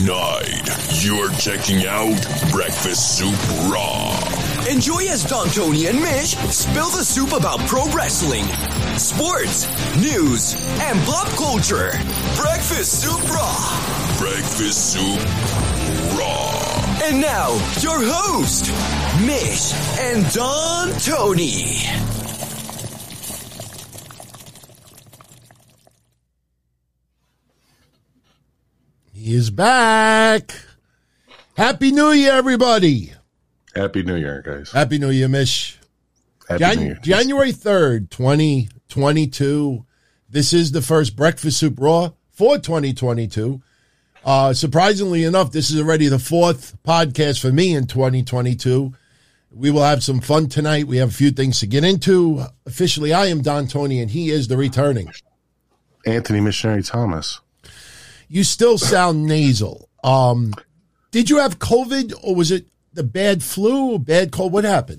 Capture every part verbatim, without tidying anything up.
Tonight, you're checking out Breakfast Soup Raw. Enjoy as Don, Tony, and Mish spill the soup about pro wrestling, sports, news, and pop culture. Breakfast Soup Raw. Breakfast Soup Raw. And now, your host, Mish and Don Tony. He is back. Happy New Year, everybody. Happy New Year, guys. Happy New Year, Mish. Happy Jan- New Year. January third, twenty twenty-two. This is the first Breakfast Soup Raw for twenty twenty-two. Uh, surprisingly enough, this is already the fourth podcast for me in twenty twenty-two. We will have some fun tonight. We have a few things to get into. Officially, I am Don Tony, and he is the returning Anthony Missionary Thomas. You still sound nasal. Um, did you have COVID, or was it the bad flu or bad cold? What happened?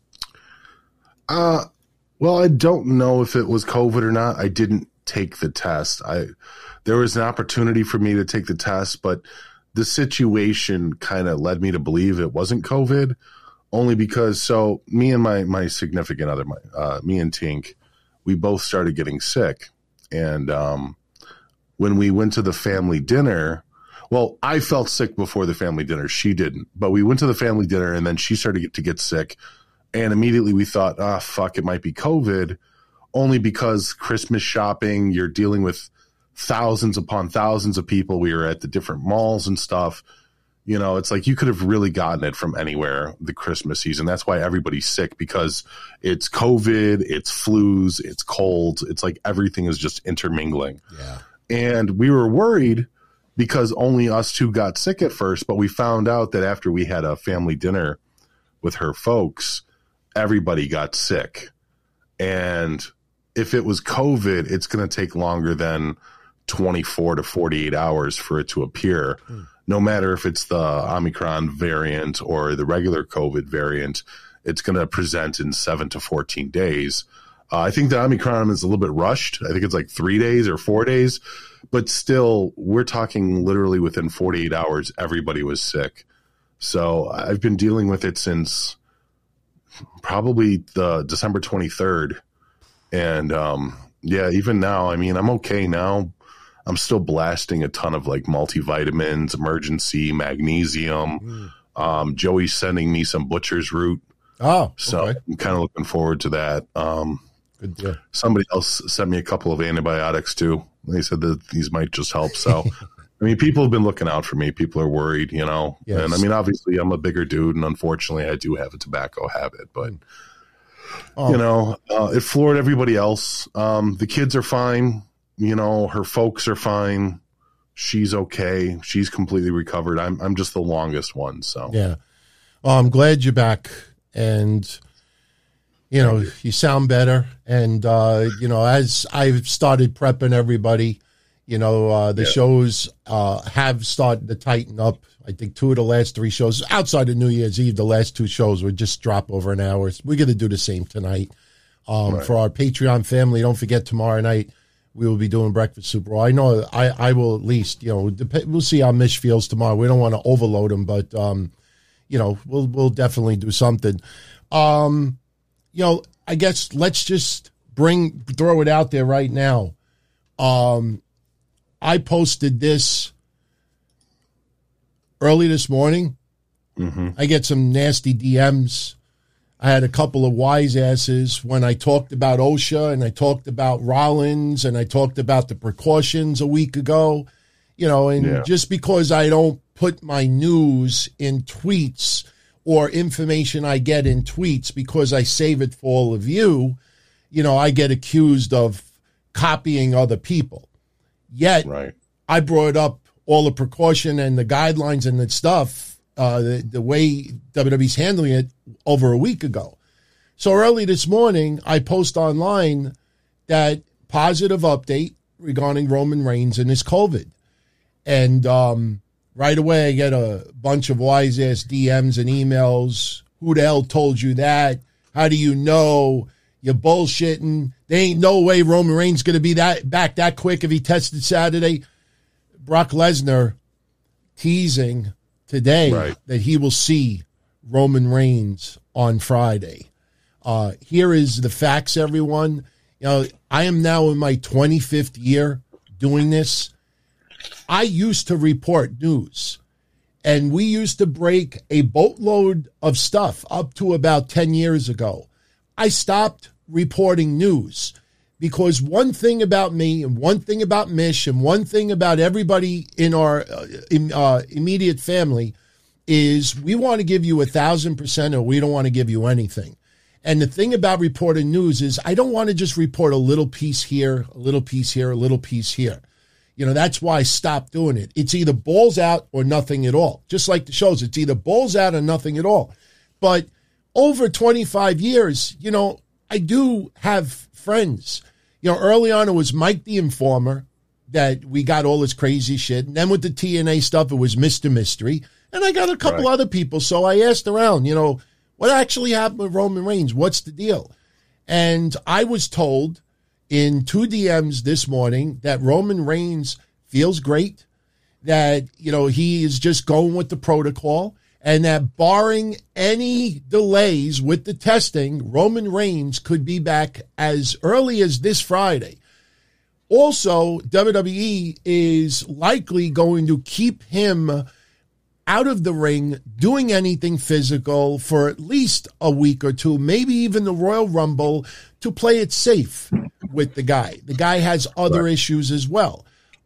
Uh, well, I don't know if it was COVID or not. I didn't take the test. I there was an opportunity for me to take the test, but the situation kind of led me to believe it wasn't COVID, only because so me and my my significant other, my uh, me and Tink, we both started getting sick, and um. When we went to the family dinner, well, I felt sick before the family dinner. She didn't. But we went to the family dinner, and then she started to get, to get sick. And immediately we thought, ah, oh, fuck, it might be COVID, only because Christmas shopping, you're dealing with thousands upon thousands of people. We were at the different malls and stuff. You know, it's like you could have really gotten it from anywhere the Christmas season. That's why everybody's sick, because it's COVID, it's flus, it's colds. It's like everything is just intermingling. Yeah. And we were worried because only us two got sick at first, but we found out that after we had a family dinner with her folks, everybody got sick. And if it was COVID, it's going to take longer than twenty-four to forty-eight hours for it to appear. Mm. No matter if it's the Omicron variant or the regular COVID variant, it's going to present in seven to fourteen days. Uh, I think the Omicron is a little bit rushed. I think it's like three days or four days. But still, we're talking literally within forty-eight hours, everybody was sick. So I've been dealing with it since probably the December twenty-third. And um, yeah, even now, I mean, I'm okay now. I'm still blasting a ton of like multivitamins, emergency, magnesium. Mm. Um, Joey's sending me some butcher's root. Oh, so okay. I'm kind of looking forward to that. Um, Good deal. Somebody else sent me a couple of antibiotics too. They said that these might just help. So, I mean, people have been looking out for me. People are worried, you know. Yes. And I mean, obviously, I'm a bigger dude, and unfortunately, I do have a tobacco habit. But oh. you know, uh, it floored everybody else. Um, the kids are fine. You know, her folks are fine. She's okay. She's completely recovered. I'm I'm just the longest one. So yeah. Well, I'm glad you're back, and you know, you sound better. And, uh, you know, as I've started prepping everybody, you know, uh, the yeah. shows uh, have started to tighten up. I think two of the last three shows, outside of New Year's Eve, the last two shows would just drop over an hour. We're going to do the same tonight. Um, right. For our Patreon family, don't forget tomorrow night we will be doing Breakfast Soup Raw. I know I, I will at least, you know, we'll see how Mish feels tomorrow. We don't want to overload him, but, um, you know, we'll we'll definitely do something. Um You know, I guess let's just bring, throw it out there right now. Um, I posted this early this morning. Mm-hmm. I get some nasty D Ms. I had a couple of wise asses when I talked about OSHA and I talked about Rollins and I talked about the precautions a week ago. You know, and yeah. just because I don't put my news in tweets or information I get in tweets because I save it for all of you, you know, I get accused of copying other people. Yet, right. I brought up all the precaution and the guidelines and the stuff, uh, the, the way W W E's handling it over a week ago. So early this morning, I post online that positive update regarding Roman Reigns and his COVID. And, um, right away, I get a bunch of wise-ass D Ms and emails. Who the hell told you that? How do you know? You're bullshitting. There ain't no way Roman Reigns going to be that back that quick if he tested Saturday. Brock Lesnar teasing today Right. that he will see Roman Reigns on Friday. Uh, here is the facts, everyone. You know, I am now in my twenty-fifth year doing this. I used to report news, and we used to break a boatload of stuff up to about ten years ago. I stopped reporting news because one thing about me and one thing about Mish and one thing about everybody in our uh, in, uh, immediate family is we want to give you a thousand percent or we don't want to give you anything. And the thing about reporting news is I don't want to just report a little piece here, a little piece here, a little piece here. You know, that's why I stopped doing it. It's either balls out or nothing at all. Just like the shows, it's either balls out or nothing at all. But over twenty-five years, you know, I do have friends. You know, early on it was Mike the Informer that we got all this crazy shit. And then with the T N A stuff, it was Mister Mystery. And I got a couple Right. other people. So I asked around, you know, what actually happened with Roman Reigns? What's the deal? And I was told in two D Ms this morning that Roman Reigns feels great, that, you know, he is just going with the protocol, and that barring any delays with the testing, Roman Reigns could be back as early as this Friday. Also, W W E is likely going to keep him out of the ring doing anything physical for at least a week or two, maybe even the Royal Rumble, to play it safe with the guy. The guy has other Right. issues as well.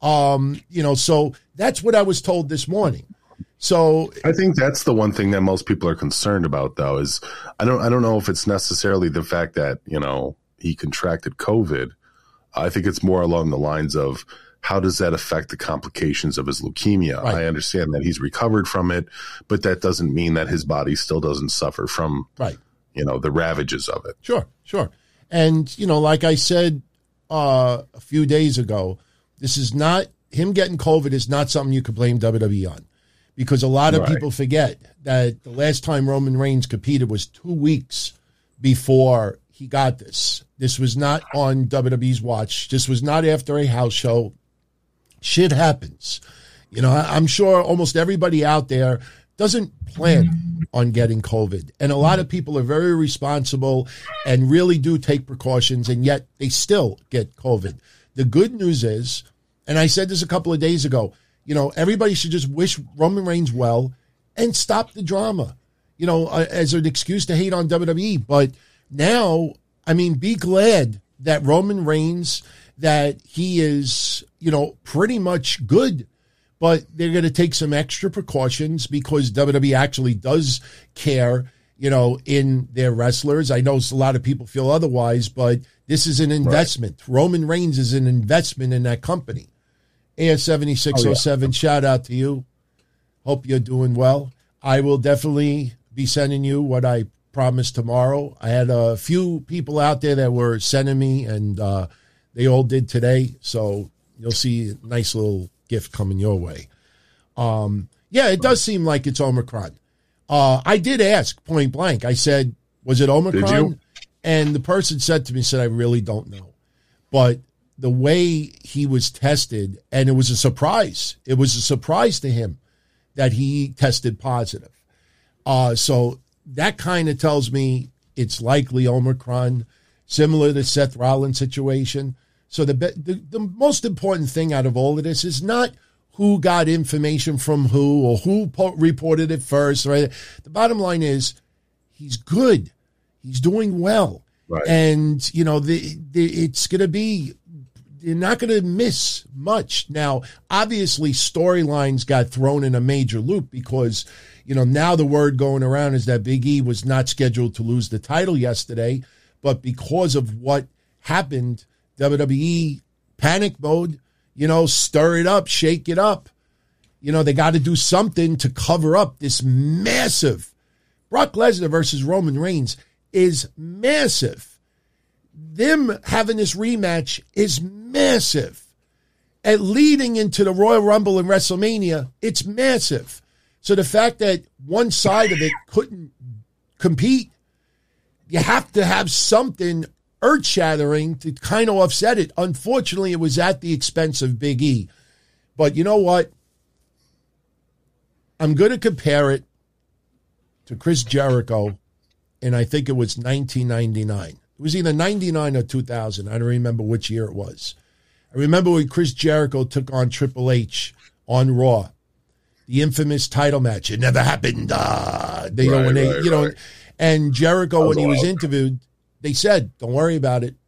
Um, you know, so that's what I was told this morning. So I think that's the one thing that most people are concerned about, though, is I don't I don't know if it's necessarily the fact that, you know, he contracted COVID. I think it's more along the lines of how does that affect the complications of his leukemia? Right. I understand that he's recovered from it, but that doesn't mean that his body still doesn't suffer from, right. you know, the ravages of it. Sure, sure. And, you know, like I said uh, a few days ago, this is not, him getting COVID is not something you could blame W W E on. Because a lot of Right. people forget that the last time Roman Reigns competed was two weeks before he got this. This was not on W W E's watch. This was not after a house show. Shit happens. You know, I- I'm sure almost everybody out there doesn't plan on getting COVID. And a lot of people are very responsible and really do take precautions, and yet they still get COVID. The good news is, and I said this a couple of days ago, you know, everybody should just wish Roman Reigns well and stop the drama, you know, uh, as an excuse to hate on W W E. But now, I mean, be glad that Roman Reigns, that he is, you know, pretty much good, but they're going to take some extra precautions because W W E actually does care, you know, in their wrestlers. I know a lot of people feel otherwise, but this is an investment. Right. Roman Reigns is an investment in that company. A S seventy-six oh seven, oh, yeah. Shout out to you. Hope you're doing well. I will definitely be sending you what I promised tomorrow. I had a few people out there that were sending me, and uh, they all did today. So you'll see a nice little gift coming your way. Um, yeah, it does seem like it's Omicron. Uh, I did ask point blank. I said, was it Omicron? Did you? And the person said to me, said, I really don't know. But the way he was tested, and it was a surprise. It was a surprise to him that he tested positive. Uh, so that kind of tells me it's likely Omicron, similar to Seth Rollins' situation. So the, the the most important thing out of all of this is not who got information from who or who po- reported it first. Right? The bottom line is he's good. He's doing well. Right. And, you know, the, the it's going to be, you're not going to miss much. Now, obviously, storylines got thrown in a major loop because, you know, now the word going around is that Big E was not scheduled to lose the title yesterday, but because of what happened, W W E panic mode, you know, stir it up, shake it up. You know, they got to do something to cover up this massive. Brock Lesnar versus Roman Reigns is massive. Them having this rematch is massive. And leading into the Royal Rumble and WrestleMania, it's massive. So the fact that one side of it couldn't compete, you have to have something earth-shattering to kind of offset it. Unfortunately, it was at the expense of Big E. But you know what? I'm going to compare it to Chris Jericho, and I think it was nineteen ninety-nine. It was either ninety-nine or two thousand. I don't remember which year it was. I remember when Chris Jericho took on Triple H on Raw, the infamous title match. It never happened. Uh, they, right, you know, when they, right, you know, right. and Jericho, when he was wild. interviewed, they said, "Don't worry about it.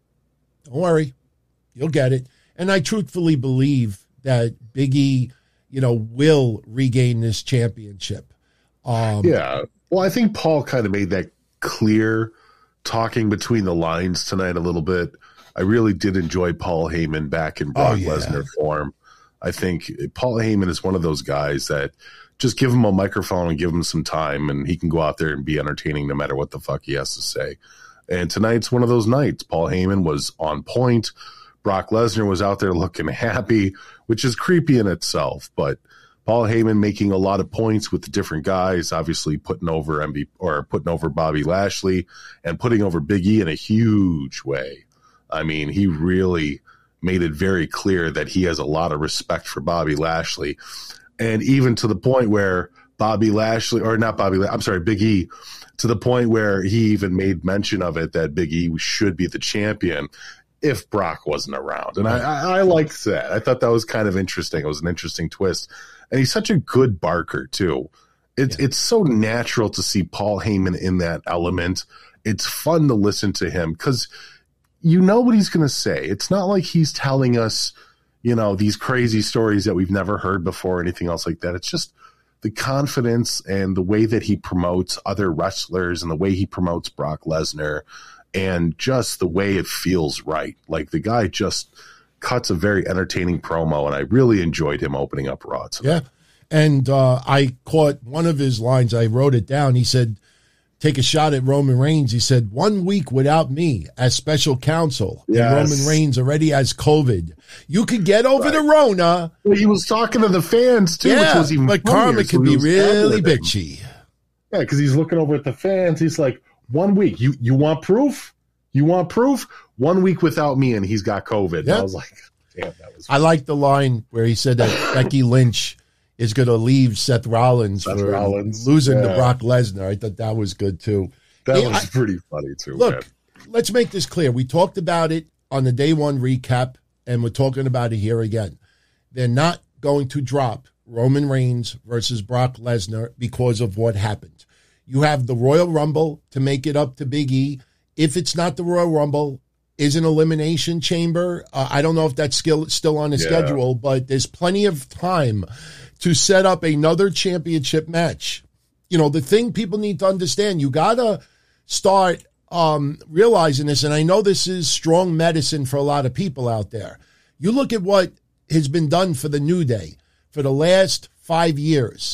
Don't worry, you'll get it." And I truthfully believe that Big E, you know, will regain this championship. Um, Yeah. Well, I think Paul kind of made that clear, talking between the lines tonight a little bit. I really did enjoy Paul Heyman back in Brock Oh, yeah. Lesnar form. I think Paul Heyman is one of those guys that just give him a microphone and give him some time, and he can go out there and be entertaining no matter what the fuck he has to say. And tonight's one of those nights. Paul Heyman was on point. Brock Lesnar was out there looking happy, which is creepy in itself, but Paul Heyman making a lot of points with the different guys, obviously putting over M V P or putting over Bobby Lashley and putting over Big E in a huge way. I mean, he really made it very clear that he has a lot of respect for Bobby Lashley. And even to the point where Bobby Lashley, or not Bobby, I'm sorry, Big E, to the point where he even made mention of it that Big E should be the champion if Brock wasn't around. And I, I, I liked that. I thought that was kind of interesting. It was an interesting twist. And he's such a good barker, too. It's Yeah. it's so natural to see Paul Heyman in that element. It's fun to listen to him because you know what he's going to say. It's not like he's telling us, you know, these crazy stories that we've never heard before or anything else like that. It's just the confidence and the way that he promotes other wrestlers and the way he promotes Brock Lesnar and just the way it feels right. Like the guy just cuts a very entertaining promo, and I really enjoyed him opening up Raw tonight. Yeah. And uh, I caught one of his lines. I wrote it down. He said, take a shot at Roman Reigns. He said, one week without me as special counsel. Yes. And Roman Reigns already has COVID. You could get over Right. the Rona. Well, he was talking to the fans, too, Yeah, which was even but funnier, karma so can he be was really ad-libbing. bitchy. Yeah, because he's looking over at the fans. He's like, one week. You you want proof? You want proof? One week without me, and he's got COVID. And Yeah. I was like, damn, that was I like the line where he said that Becky Lynch is going to leave Seth Rollins Seth for Rollins, losing to yeah. Brock Lesnar. I thought that was good, too. that Hey, was I- pretty funny, too. Look, man. let's make this clear. We talked about it on the day one recap, and we're talking about it here again. They're not going to drop Roman Reigns versus Brock Lesnar because of what happened. You have the Royal Rumble to make it up to Big E. If it's not the Royal Rumble, is an Elimination Chamber. Uh, I don't know if that's still, still on the Yeah. schedule, but there's plenty of time to set up another championship match. You know, the thing people need to understand, you got to start um, realizing this, and I know this is strong medicine for a lot of people out there. You look at what has been done for the New Day for the last five years.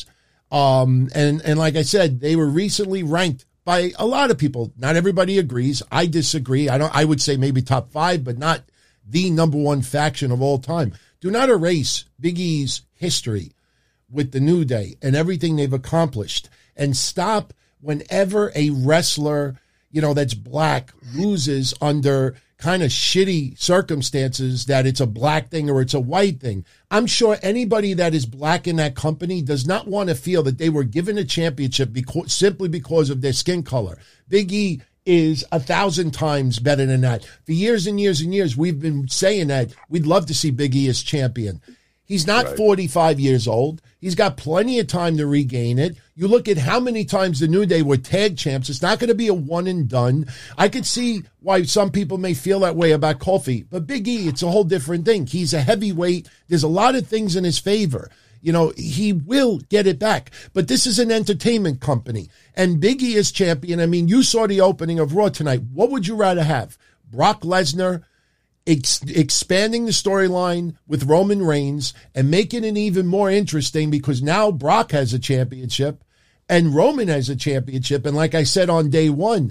Um, and, and like I said, they were recently ranked by a lot of people. Not everybody agrees. I disagree. I don't, I would say maybe top five, but not the number one faction of all time. Do not erase Big E's history with the New Day and everything they've accomplished, and stop whenever a wrestler, you know, that's black loses under kind of shitty circumstances, that it's a black thing or it's a white thing. I'm sure anybody that is black in that company does not want to feel that they were given a championship because, simply because of their skin color. Big E is a thousand times better than that. For years and years and years, we've been saying that we'd love to see Big E as champion. He's not Right. forty-five years old. He's got plenty of time to regain it. You look at how many times the New Day were tag champs. It's not going to be a one and done. I could see why some people may feel that way about Kofi, but Big E, it's a whole different thing. He's a heavyweight. There's a lot of things in his favor. You know, he will get it back, but this is an entertainment company, and Big E is champion. I mean, you saw the opening of Raw tonight. What would you rather have? Brock Lesnar Ex- expanding the storyline with Roman Reigns and making it even more interesting, because now Brock has a championship and Roman has a championship. And like I said on day one,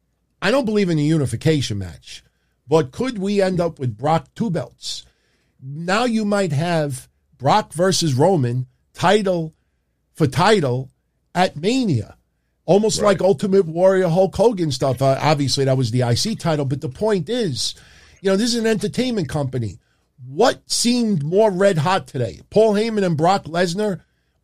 I don't believe in a unification match, but could we end up with Brock two belts? Now you might have Brock versus Roman, title for title at Mania. Almost Right. like Ultimate Warrior Hulk Hogan stuff. Uh, obviously, that was the I C title, but the point is, you know, this is an entertainment company. What seemed more red hot today? Paul Heyman and Brock Lesnar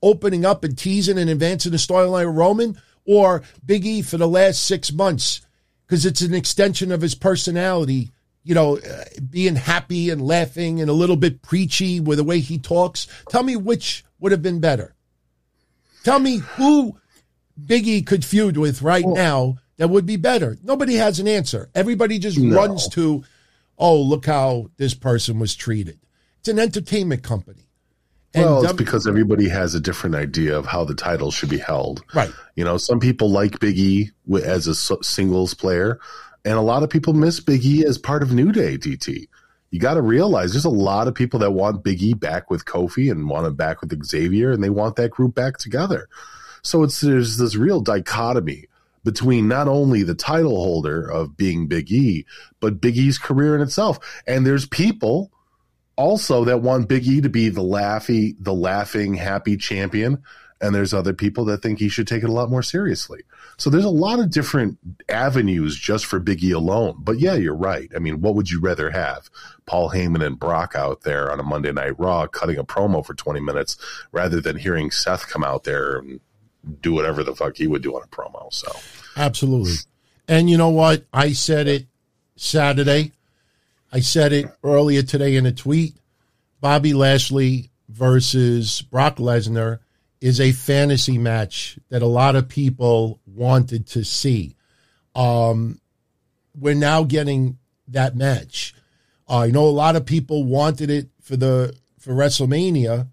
opening up and teasing and advancing the storyline of Roman, or Big E for the last six months because it's an extension of his personality, you know, uh, being happy and laughing and a little bit preachy with the way he talks. Tell me which would have been better. Tell me who Big E could feud with right well, now that would be better. Nobody has an answer. Everybody just no. runs to, oh, look how this person was treated. It's an entertainment company. And well, it's w- because everybody has a different idea of how the title should be held. Right. You know, some people like Big E as a singles player, and a lot of people miss Big E as part of New Day, D T. You got to realize there's a lot of people that want Big E back with Kofi and want him back with Xavier, and they want that group back together. So it's there's this real dichotomy between not only the title holder of being Big E, but Big E's career in itself. And there's people also that want Big E to be the laughy, the laughing, happy champion. And there's other people that think he should take it a lot more seriously. So there's a lot of different avenues just for Big E alone. But yeah, you're right. I mean, what would you rather have? Paul Heyman and Brock out there on a Monday Night Raw cutting a promo for twenty minutes rather than hearing Seth come out there and do whatever the fuck he would do on a promo. So absolutely. And you know what? I said it Saturday. I said it earlier today in a tweet. Bobby Lashley versus Brock Lesnar is a fantasy match that a lot of people wanted to see. Um, we're now getting that match. Uh, I know a lot of people wanted it for the for WrestleMania.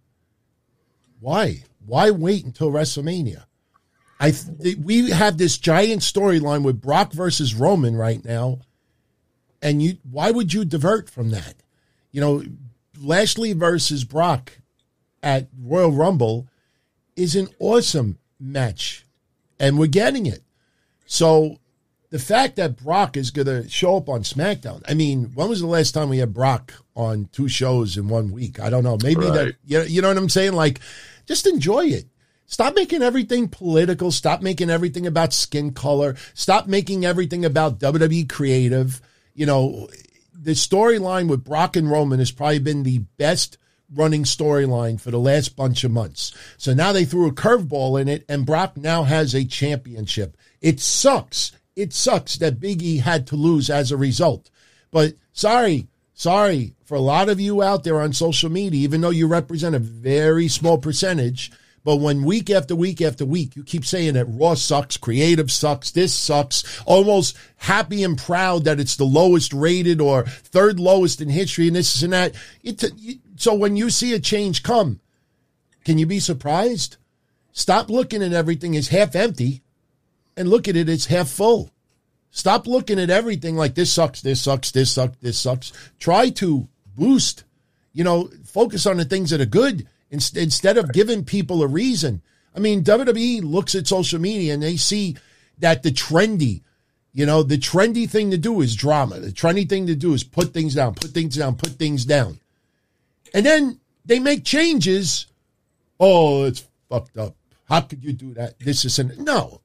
Why? Why wait until WrestleMania? I th- we have this giant storyline with Brock versus Roman right now. And you, why would you divert from that? You know, Lashley versus Brock at Royal Rumble is an awesome match, and we're getting it. So the fact that Brock is going to show up on SmackDown, I mean, when was the last time we had Brock on two shows in one week? I don't know. Maybe right. that, you know, you know what I'm saying? Like, just enjoy it. Stop making everything political. Stop making everything about skin color. Stop making everything about W W E creative. You know, the storyline with Brock and Roman has probably been the best running storyline for the last bunch of months. So now they threw a curveball in it, and Brock now has a championship. It sucks. It sucks that Big E had to lose as a result. But sorry, sorry for a lot of you out there on social media, even though you represent a very small percentage. But when week after week after week, you keep saying that Raw sucks, creative sucks, this sucks, almost happy and proud that it's the lowest rated or third lowest in history and this and that. It, so when you see a change come, can you be surprised? Stop looking at everything as half empty and look at it as half full. Stop looking at everything like this sucks, this sucks, this sucks, this sucks. Try to boost, you know, focus on the things that are good. Instead of giving people a reason. I mean, W W E looks at social media and they see that the trendy, you know, the trendy thing to do is drama. The trendy thing to do is put things down, put things down, put things down. And then they make changes. Oh, it's fucked up. How could you do that? This is an no.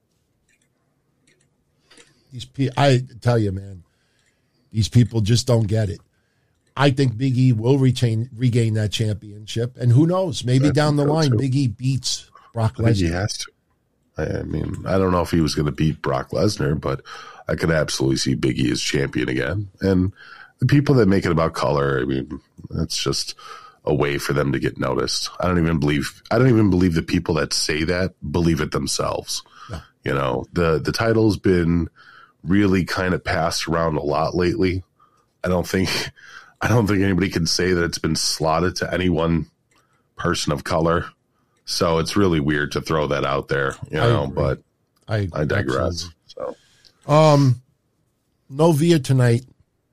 These people, I tell you, man, these people just don't get it. I think Big E will retain, regain that championship. And who knows, maybe down the line, too. Big E beats Brock Lesnar. I think he has to. I mean, I don't know if he was going to beat Brock Lesnar, but I could absolutely see Big E as champion again. And the people that make it about color, I mean, that's just a way for them to get noticed. I don't even believe, I don't even believe the people that say that believe it themselves. No. You know, the, the title's been really kind of passed around a lot lately. I don't think... I don't think anybody can say that it's been slotted to any one person of color. So it's really weird to throw that out there, you know, but I, I digress. Absolutely. So, um, no Veer tonight.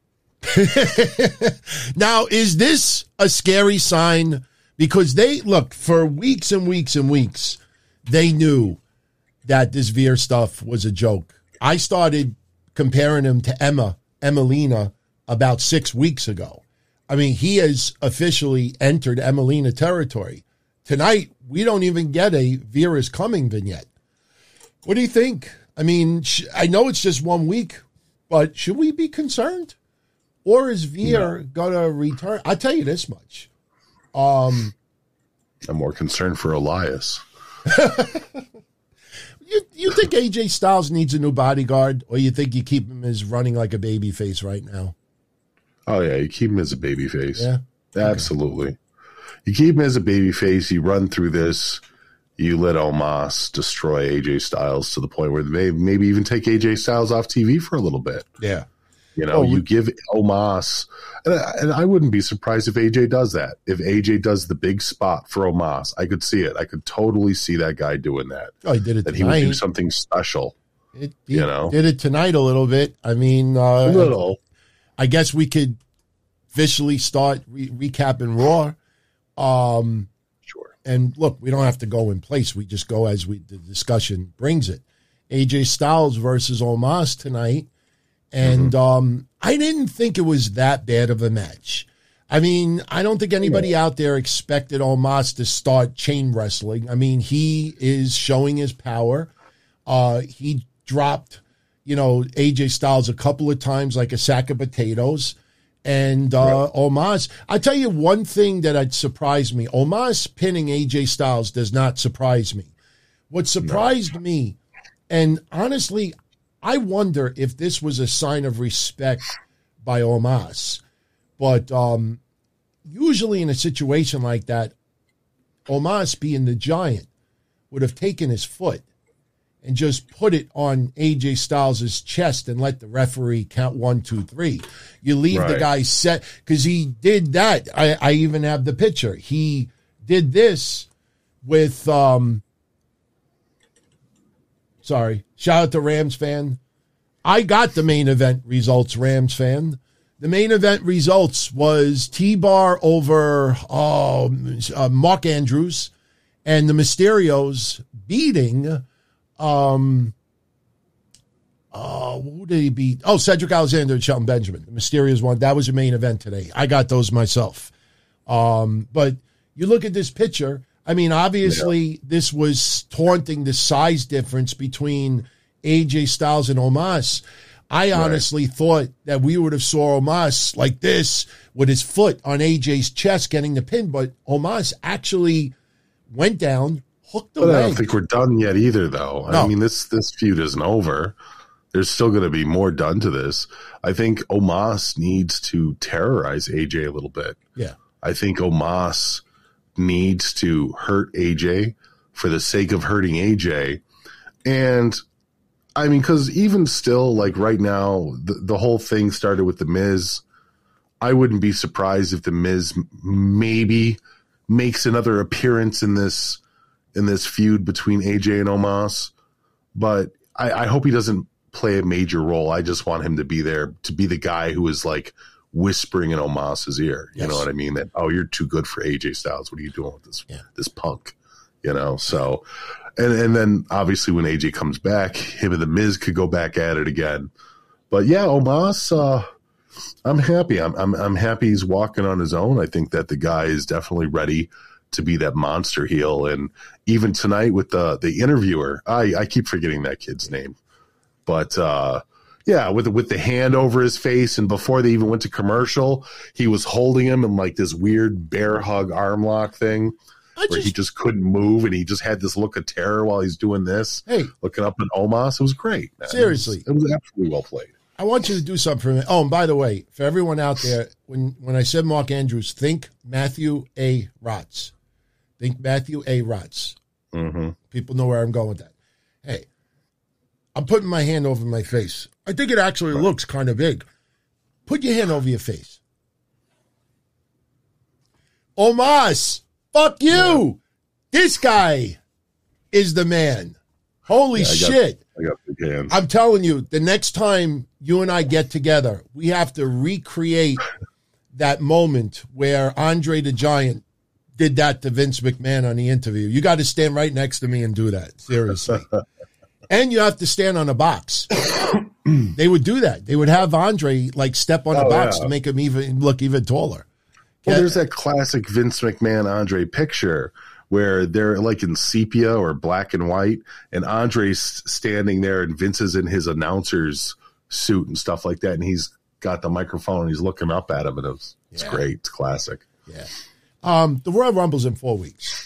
Now, is this a scary sign? Because they, look, for weeks and weeks and weeks, they knew that this Veer stuff was a joke. I started comparing him to Emma, Emelina, about six weeks ago. I mean, he has officially entered Emelina territory. Tonight, we don't even get a Veer is coming vignette. What do you think? I mean, sh- I know it's just one week, but should we be concerned? Or is Veer no. going to return? I'll tell you this much. Um, I'm more concerned for Elias. you you think A J Styles needs a new bodyguard, or you think you keep him as running like a baby face right now? Oh, yeah, you keep him as a baby face. Yeah? Absolutely. Okay. You keep him as a baby face, you run through this, you let Omos destroy A J Styles to the point where they maybe even take A J Styles off T V for a little bit. Yeah. You know, oh, you give Omos, and I, and I wouldn't be surprised if A J does that. If A J does the big spot for Omos, I could see it. I could totally see that guy doing that. Oh, he did it That tonight. He would do something special. It, he you know? did it tonight a little bit. I mean, uh, a little. I guess we could officially start re- recapping Raw. Um, sure. And look, we don't have to go in place. We just go as we the discussion brings it. A J Styles versus Omos tonight. And mm-hmm. um, I didn't think it was that bad of a match. I mean, I don't think anybody yeah. out there expected Omos to start chain wrestling. I mean, he is showing his power. Uh, he dropped, you know, A J Styles a couple of times like a sack of potatoes. And uh, right. Omos, I tell you one thing that had surprised me. Omos pinning A J Styles does not surprise me. What surprised no. me, and honestly, I wonder if this was a sign of respect by Omos. But um, usually in a situation like that, Omos, being the giant, would have taken his foot and just put it on A J Styles' chest and let the referee count one, two, three. You leave right. the guy set, because he did that. I, I even have the picture. He did this with, um, sorry, shout out to Rams fan. I got the main event results, Rams fan. The main event results was T-Bar over oh, uh, Mark Andrews and the Mysterios beating... Um, uh, who did he beat? Oh, Cedric Alexander and Shelton Benjamin. The Mysterious one. That was the main event today. I got those myself. Um, but you look at this picture. I mean, obviously, yeah. this was taunting the size difference between A J Styles and Omos. I right. honestly thought that we would have saw Omos like this with his foot on A J's chest getting the pin, but Omos actually went down, hooked the but leg. I don't think we're done yet either, though. No. I mean, this this feud isn't over. There's still going to be more done to this. I think Omos needs to terrorize A J a little bit. Yeah. I think Omos needs to hurt A J for the sake of hurting A J. And, I mean, because even still, like right now, the, the whole thing started with The Miz. I wouldn't be surprised if The Miz maybe makes another appearance in this in this feud between A J and Omos. But I, I hope he doesn't play a major role. I just want him to be there, to be the guy who is like whispering in Omos's ear. You yes. know what I mean? That, oh, you're too good for A J Styles. What are you doing with this, yeah. this punk? You know, so, and, and then obviously when A J comes back, him and The Miz could go back at it again. But yeah, Omos, uh, I'm happy. I'm, I'm, I'm happy he's walking on his own. I think that the guy is definitely ready to be that monster heel. And even tonight with the, the interviewer, I, I keep forgetting that kid's name, but, uh, yeah, with with the hand over his face, and before they even went to commercial, he was holding him in like this weird bear hug arm lock thing, I where just, he just couldn't move, and he just had this look of terror while he's doing this, hey, looking up at Omos. It was great. Man. Seriously, it was, it was absolutely well played. I want you to do something for me. Oh, and by the way, for everyone out there, when when I said Mark Andrews, think Matthew A. Rotz. Think Matthew A. Rotz. Mm-hmm. People know where I'm going with that. Hey, I'm putting my hand over my face. I think it actually looks kind of big. Put your hand over your face. Omos, fuck you. Yeah. This guy is the man. Holy yeah, I shit. Got, I got big hands. I'm telling you, the next time you and I get together, we have to recreate that moment where Andre the Giant did that to Vince McMahon on the interview. You got to stand right next to me and do that. Seriously. And you have to stand on a box. They would do that. They would have Andre like step on a oh, box yeah. to make him even look even taller. Well, yeah. There's that classic Vince McMahon Andre picture where they're like in sepia or black and white, and Andre's standing there, and Vince is in his announcer's suit and stuff like that, and he's got the microphone and he's looking up at him, and it's, it's yeah. great. It's classic. Yeah. Um, the Royal Rumble's in four weeks.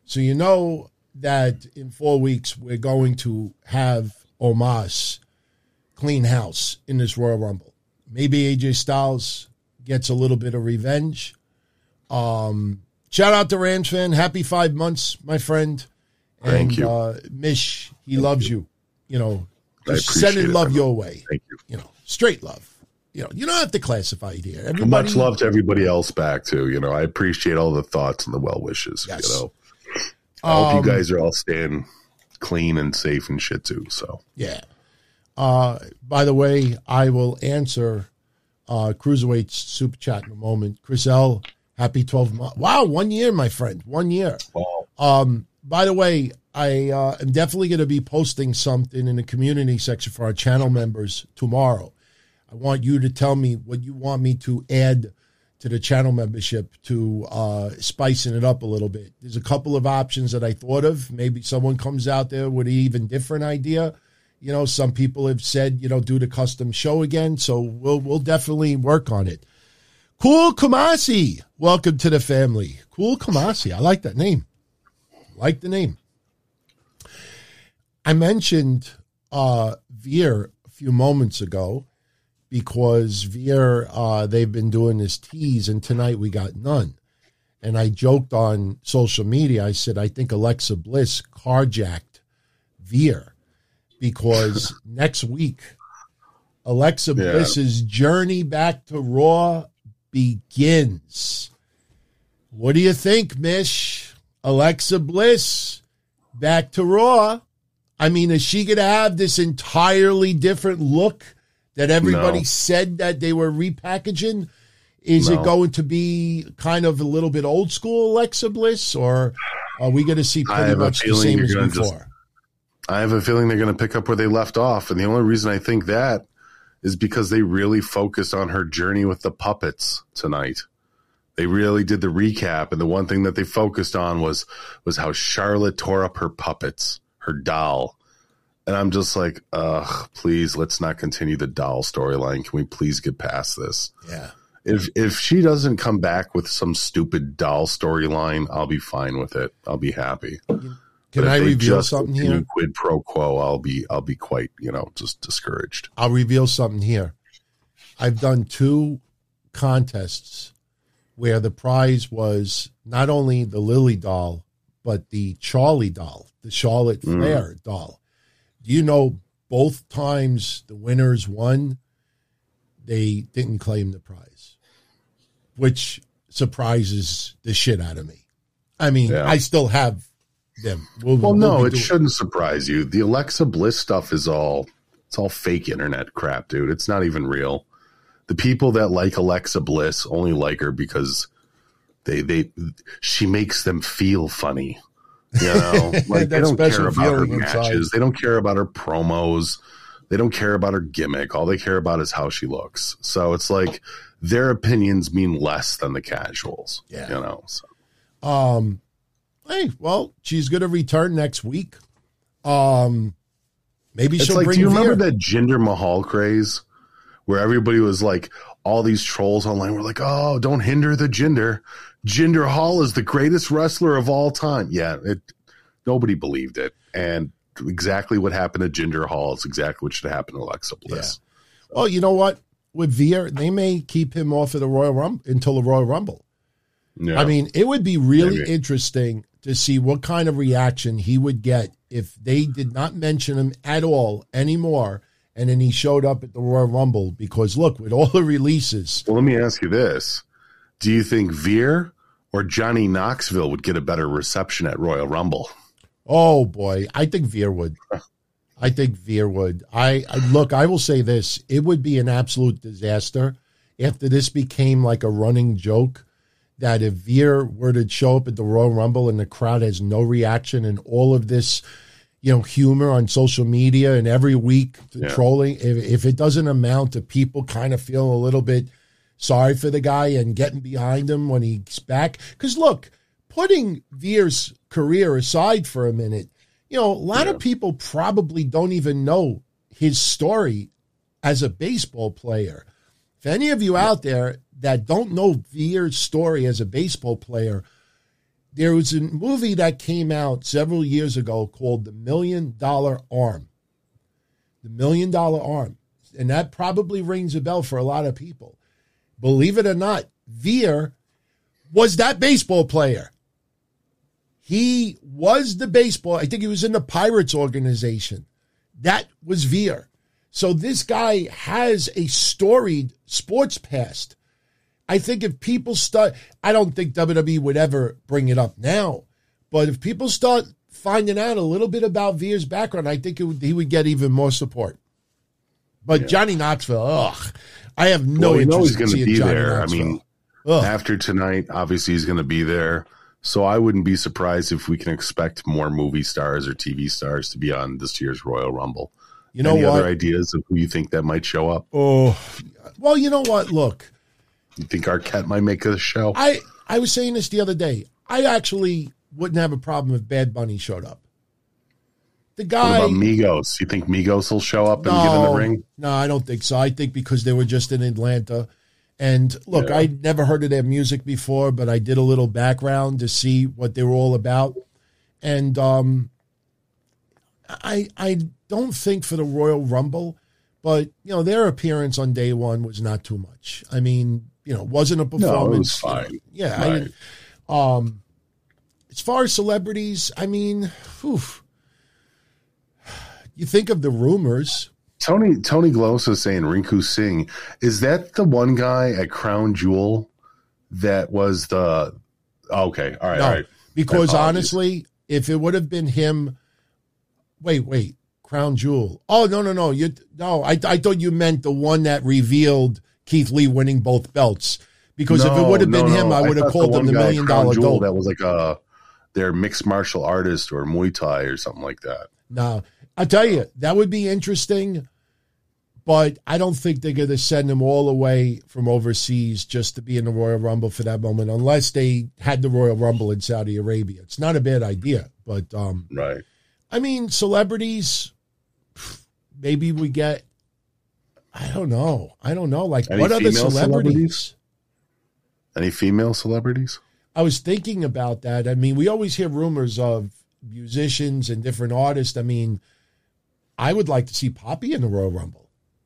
So you know that in four weeks we're going to have Omos clean house in this Royal Rumble. Maybe A J Styles gets a little bit of revenge. Um, shout out to Rams fan. Happy five months, my friend. And, Thank you. Uh, Mish, he Thank loves you. you. You know, I just appreciate sending it, love man. your way. Thank you. You know, straight love. You know, you don't have to classify it here. Everybody, Much love to everybody else back too. You know, I appreciate all the thoughts and the well wishes. Yes. You know, I hope Um, you guys are all staying clean and safe and shit too. So Yeah. Uh, by the way, I will answer uh, Cruiserweight's super chat in a moment. Chris L, happy twelve months. Wow, one year, my friend. One year. wow. Um, by the way, I uh, am definitely going to be posting something in the community section for our channel members tomorrow. I want you to tell me what you want me to add to the channel membership to uh, spicing it up a little bit. There's a couple of options that I thought of. Maybe someone comes out there with an even different idea. You know, some people have said, you know, do the custom show again. So we'll we'll definitely work on it. Cool Kamasi, welcome to the family. Cool Kamasi, I like that name. Like the name. I mentioned uh, Veer a few moments ago because Veer, uh, they've been doing this tease, and tonight we got none. And I joked on social media. I said, I think Alexa Bliss carjacked Veer because next week, Alexa Yeah. Bliss's journey back to Raw begins. What do you think, Mish? Alexa Bliss back to Raw. I mean, is she going to have this entirely different look that everybody No. said that they were repackaging? Is No. it going to be kind of a little bit old school Alexa Bliss, or are we going to see I pretty have a much the feeling same you're as gonna before? just- I have a feeling they're going to pick up where they left off. And the only reason I think that is because they really focused on her journey with the puppets tonight. They really did the recap. And the one thing that they focused on was, was how Charlotte tore up her puppets, her doll. And I'm just like, ugh, please, let's not continue the doll storyline. Can we please get past this? Yeah. If if she doesn't come back with some stupid doll storyline, I'll be fine with it. I'll be happy. Can But if I they reveal just something continue here? Quid pro quo. I'll be I'll be quite you know just discouraged. I'll reveal something here. I've done two contests where the prize was not only the Lily doll, but the Charlie doll, the Charlotte Mm. Flair doll. Do you know both times the winners won, they didn't claim the prize, which surprises the shit out of me. I mean, Yeah. I still have them. We'll, Well, we'll no, be it doing- shouldn't surprise you. The Alexa Bliss stuff is all it's all fake internet crap, dude. It's not even real. The people that like Alexa Bliss only like her because they they she makes them feel funny. You know, like they That don't care special about her feeling inside. matches. They don't care about her promos. They don't care about her gimmick. All they care about is how she looks. So it's like their opinions mean less than the casuals. Yeah. You know. So. Um, hey, well, she's going to return next week. Um, maybe It's she'll like, bring do you Veer. remember that Jinder Mahal craze where everybody was like, all these trolls online were like, oh, don't hinder the Jinder. Jinder Mahal is the greatest wrestler of all time. Yeah, it nobody believed it. And exactly what happened to Jinder Mahal is exactly what should happen to Alexa Bliss. Well, you know what? With Veer, they may keep him off of the Royal Rumble until the Royal Rumble. Yeah. I mean, it would be really Maybe. interesting to see what kind of reaction he would get if they did not mention him at all anymore, and then he showed up at the Royal Rumble. Because look, with all the releases, Well, let me ask you this. Do you think Veer or Johnny Knoxville would get a better reception at Royal Rumble? oh boy, I think Veer would. I think Veer would. I, I look. I will say this: it would be an absolute disaster after this became like a running joke. That if Veer were to show up at the Royal Rumble and the crowd has no reaction, and all of this, you know, humor on social media and every week Yeah. trolling, if, if it doesn't amount to people kind of feeling a little bit sorry for the guy and getting behind him when he's back. Because look, putting Veer's career aside for a minute, you know, a lot Yeah. of people probably don't even know his story as a baseball player. If any of you out there that don't know Veer's story as a baseball player, there was a movie that came out several years ago called The Million Dollar Arm. The Million Dollar Arm. And that probably rings a bell for a lot of people. Believe it or not, Veer was that baseball player. He was the baseball. I think he was in the Pirates organization. That was Veer. So this guy has a storied sports past. I think if people start, I don't think W W E would ever bring it up now, but if people start finding out a little bit about Veer's background, I think it would, he would get even more support. But yeah. Johnny Knoxville, ugh, I have no well, you know interest he's in seeing be Johnny there. Knoxville. I mean, ugh. After tonight, obviously he's going to be there. So I wouldn't be surprised if we can expect more movie stars or T V stars to be on this year's Royal Rumble. You know Any what? other ideas of who you think that might show up? Oh, well, you know what? Look. You think Arquette might make a show? I, I was saying this the other day. I actually wouldn't have a problem if Bad Bunny showed up. The guy. What about Migos? You think Migos will show up and no, get in the ring? No, I don't think so. I think because they were just in Atlanta. And look, Yeah. I'd never heard of their music before, but I did a little background to see what they were all about. And um, I I don't think for the Royal Rumble, but, you know, their appearance on day one was not too much. I mean, you know, wasn't a performance. No, it was fine. Yeah. Right. I didn't, um, as far as celebrities, I mean, whew, you think of the rumors. Tony Tony Gloss is saying Rinku Singh. Is that the one guy at Crown Jewel that was the okay, all right, No, all right. because My apologies. honestly, if it would have been him, wait, wait, Crown Jewel. Oh no, no, no. You no, I I thought you meant the one that revealed Keith Lee winning both belts. Because if it No, would have been no, him, no. I would have thought called the him the one guy at million Crown dollar Jewel gold. That was like a their mixed martial artist or Muay Thai or something like that. No, I tell you, that would be interesting, but I don't think they're going to send him all the way from overseas just to be in the Royal Rumble for that moment, unless they had the Royal Rumble in Saudi Arabia. It's not a bad idea, but um, Right. I mean, celebrities, maybe we get, I don't know. I don't know. Like, Any what other female celebrities? celebrities? Any female celebrities? I was thinking about that. I mean, we always hear rumors of musicians and different artists. I mean, I would like to see Poppy in the Royal Rumble.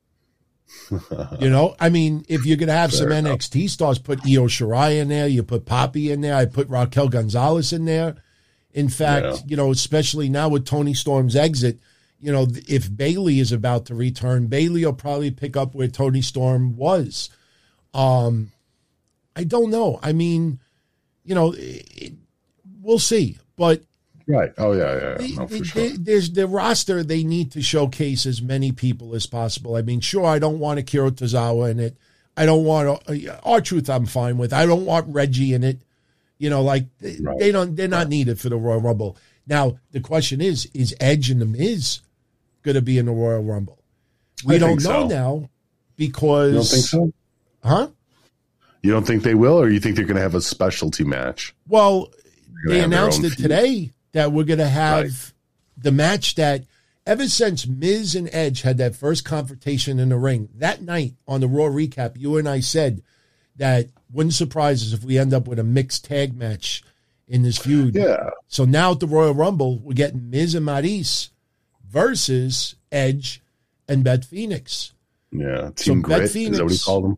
You know, I mean, if you're going to have Fair some enough. N X T stars, put Io Shirai in there, you put Poppy in there, I put Raquel Gonzalez in there. In fact, Yeah. you know, especially now with Tony Storm's exit, you know, if Bailey is about to return, Bailey will probably pick up where Tony Storm was. Um, I don't know. I mean, you know, it, we'll see. But Right. Oh yeah, yeah. they, yeah. No, they, for sure. they, there's the roster. They need to showcase as many people as possible. I mean, sure, I don't want Akira Tozawa in it. I don't want uh, R-Truth. I'm fine with. I don't want Reggie in it. You know, like they, Right. they don't. They're not needed for the Royal Rumble. Now the question is: is Edge and The Miz going to be in the Royal Rumble? We I don't think know so. now because. You don't think so? Huh? You don't think they will, or you think they're going to have a specialty match? Well, They're they gonna have their announced own it feud. today that we're going to have Right. the match that ever since Miz and Edge had that first confrontation in the ring, that night on the Raw recap, you and I said that wouldn't surprise us if we end up with a mixed tag match in this feud. Yeah. So now at the Royal Rumble, we're getting Miz and Maryse versus Edge and Beth Phoenix. Yeah. Team Beth Grit. Is Phoenix- that what he called them?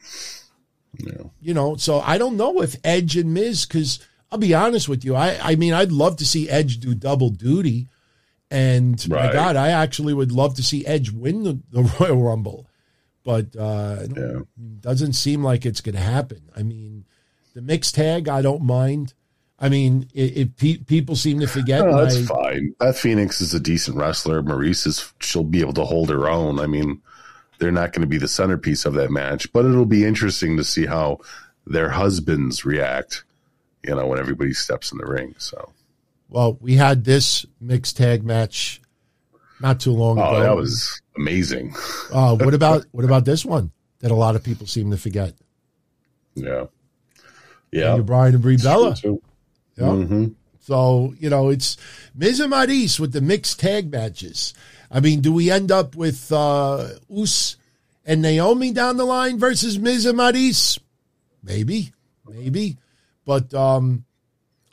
Yeah. You know, so I don't know if Edge and Miz, because I'll be honest with you, I, I mean, I'd love to see Edge do double duty. And my Right. God, I actually would love to see Edge win the, the Royal Rumble. But uh, Yeah. it doesn't seem like it's going to happen. I mean, the mixed tag, I don't mind. I mean, if, if pe- people seem to forget. No, that's I- fine. Beth Phoenix is a decent wrestler. Maurice is she'll be able to hold her own. I mean, they're not going to be the centerpiece of that match, but it'll be interesting to see how their husbands react, you know, when everybody steps in the ring. So, Well, we had this mixed tag match not too long oh, ago. that was amazing. Uh, what about what about this one that a lot of people seem to forget? Yeah. Yeah, Yeah. Brian and Brie Bella. True, too. Yeah. Mhm. So, you know, it's Miz and Maryse with the mixed tag matches. I mean, do we end up with uh, Us and Naomi down the line versus Miz and Maryse? Maybe, maybe. But um,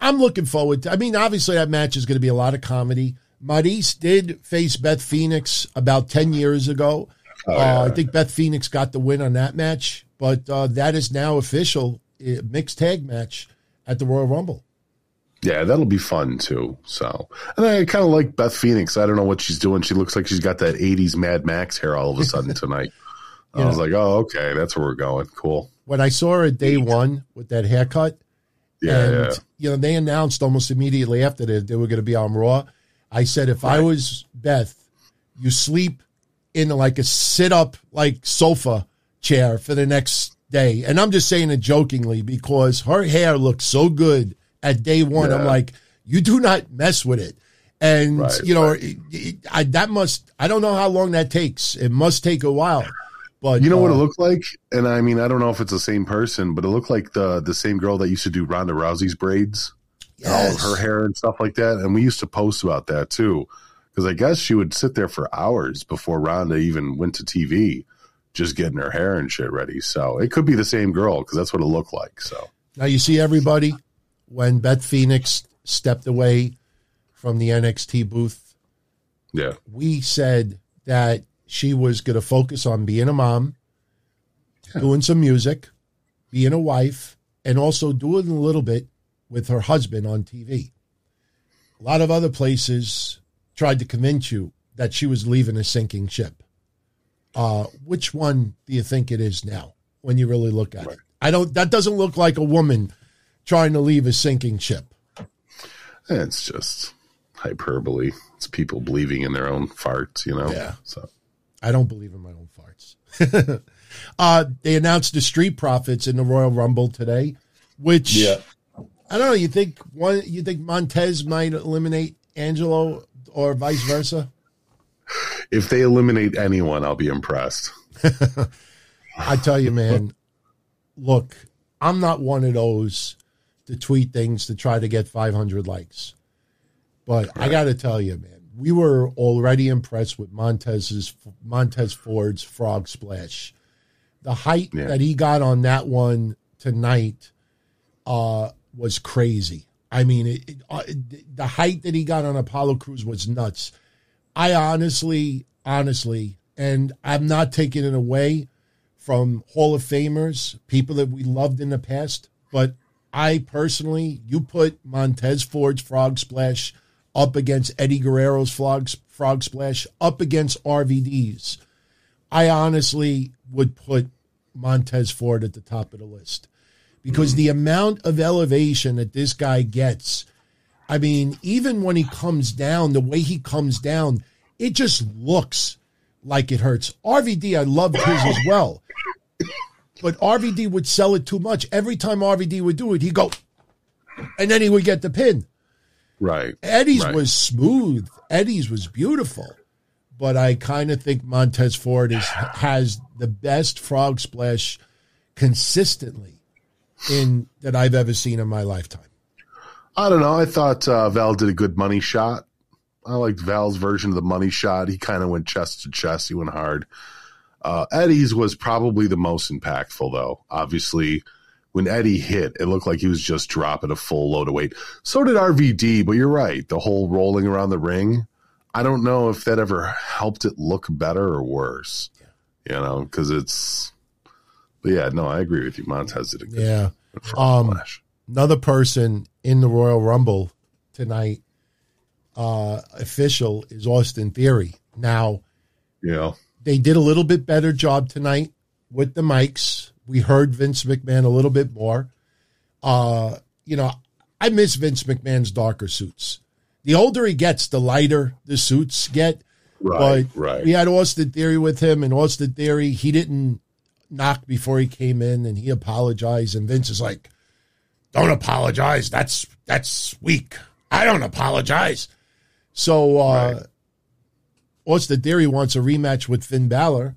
I'm looking forward to, I mean, obviously that match is going to be a lot of comedy. Maryse did face Beth Phoenix about ten years ago. Oh, yeah. uh, I think Beth Phoenix got the win on that match, but uh, that is now official, uh, mixed tag match at the Royal Rumble. Yeah, that'll be fun too. So, and I kind of like Beth Phoenix. I don't know what she's doing. She looks like she's got that eighties Mad Max hair all of a sudden tonight. I was like, oh, okay, that's where we're going. Cool. When I saw her at day one with that haircut, Yeah, and yeah. you know, they announced almost immediately after that they were going to be on Raw. I said, if I was Beth, you sleep in like a sit-up like sofa chair for the next day. And I'm just saying it jokingly because her hair looked so good at day one. Yeah. I'm like, you do not mess with it. And, Right, you know, right. it, it, I, that must, I don't know how long that takes. It must take a while. But You know uh, what it looked like? And I mean, I don't know if it's the same person, but it looked like the the same girl that used to do Ronda Rousey's braids. And all of yes. her hair and stuff like that. And we used to post about that too. Because I guess she would sit there for hours before Ronda even went to T V, just getting her hair and shit ready. So it could be the same girl because that's what it looked like. So Now you see everybody when Beth Phoenix stepped away from the N X T booth, yeah, we said that she was going to focus on being a mom, doing some music, being a wife, and also doing a little bit with her husband on T V. A lot of other places tried to convince you that she was leaving a sinking ship. Uh, which one do you think it is now when you really look at it? I don't, that doesn't look like a woman trying to leave a sinking ship. it's just hyperbole. It's people believing in their own farts, you know? Yeah. So I don't believe in my own farts. uh, they announced the Street Profits in the Royal Rumble today, which I don't know. You think one? You think Montez might eliminate Angelo or vice versa? if they eliminate anyone, I'll be impressed. I tell you, man. Look, I'm not one of those to tweet things to try to get five hundred likes, but I got to tell you, man, we were already impressed with Montez's Montez Ford's frog splash. The height Yeah. that he got on that one tonight uh, was crazy. I mean, it, it, uh, the height that he got on Apollo Crews was nuts. I honestly, honestly, and I'm not taking it away from Hall of Famers, people that we loved in the past, but I personally, you put Montez Ford's frog splash up against Eddie Guerrero's frog, frog splash, up against R V D's, I honestly would put Montez Ford at the top of the list because the amount of elevation that this guy gets, I mean, even when he comes down, the way he comes down, it just looks like it hurts. R V D, I loved his as well, but R V D would sell it too much. Every time R V D would do it, he'd go, and then he would get the pin. Right. Eddie's right. was smooth. Eddie's was beautiful. But I kind of think Montez Ford is, has the best frog splash consistently in that I've ever seen in my lifetime. I don't know. I thought uh, Val did a good money shot. I liked Val's version of the money shot. He kind of went chest to chest. He went hard. Uh, Eddie's was probably the most impactful, though. Obviously, when Eddie hit, it looked like he was just dropping a full load of weight. So did R V D, but you're right. The whole rolling around the ring, I don't know if that ever helped it look better or worse. Yeah. You know, because it's – but, yeah, no, I agree with you. Montez did a good Yeah. frog Um, splash. Another person in the Royal Rumble tonight, uh, official, is Austin Theory. Now, Yeah. they did a little bit better job tonight with the mics. We heard Vince McMahon a little bit more. Uh, you know, I miss Vince McMahon's darker suits. The older he gets, the lighter the suits get. Right, but right. we had Austin Theory with him, and Austin Theory, he didn't knock before he came in, and he apologized. And Vince is like, "Don't apologize. That's that's weak. I don't apologize." So uh, Right. Austin Theory wants a rematch with Finn Balor.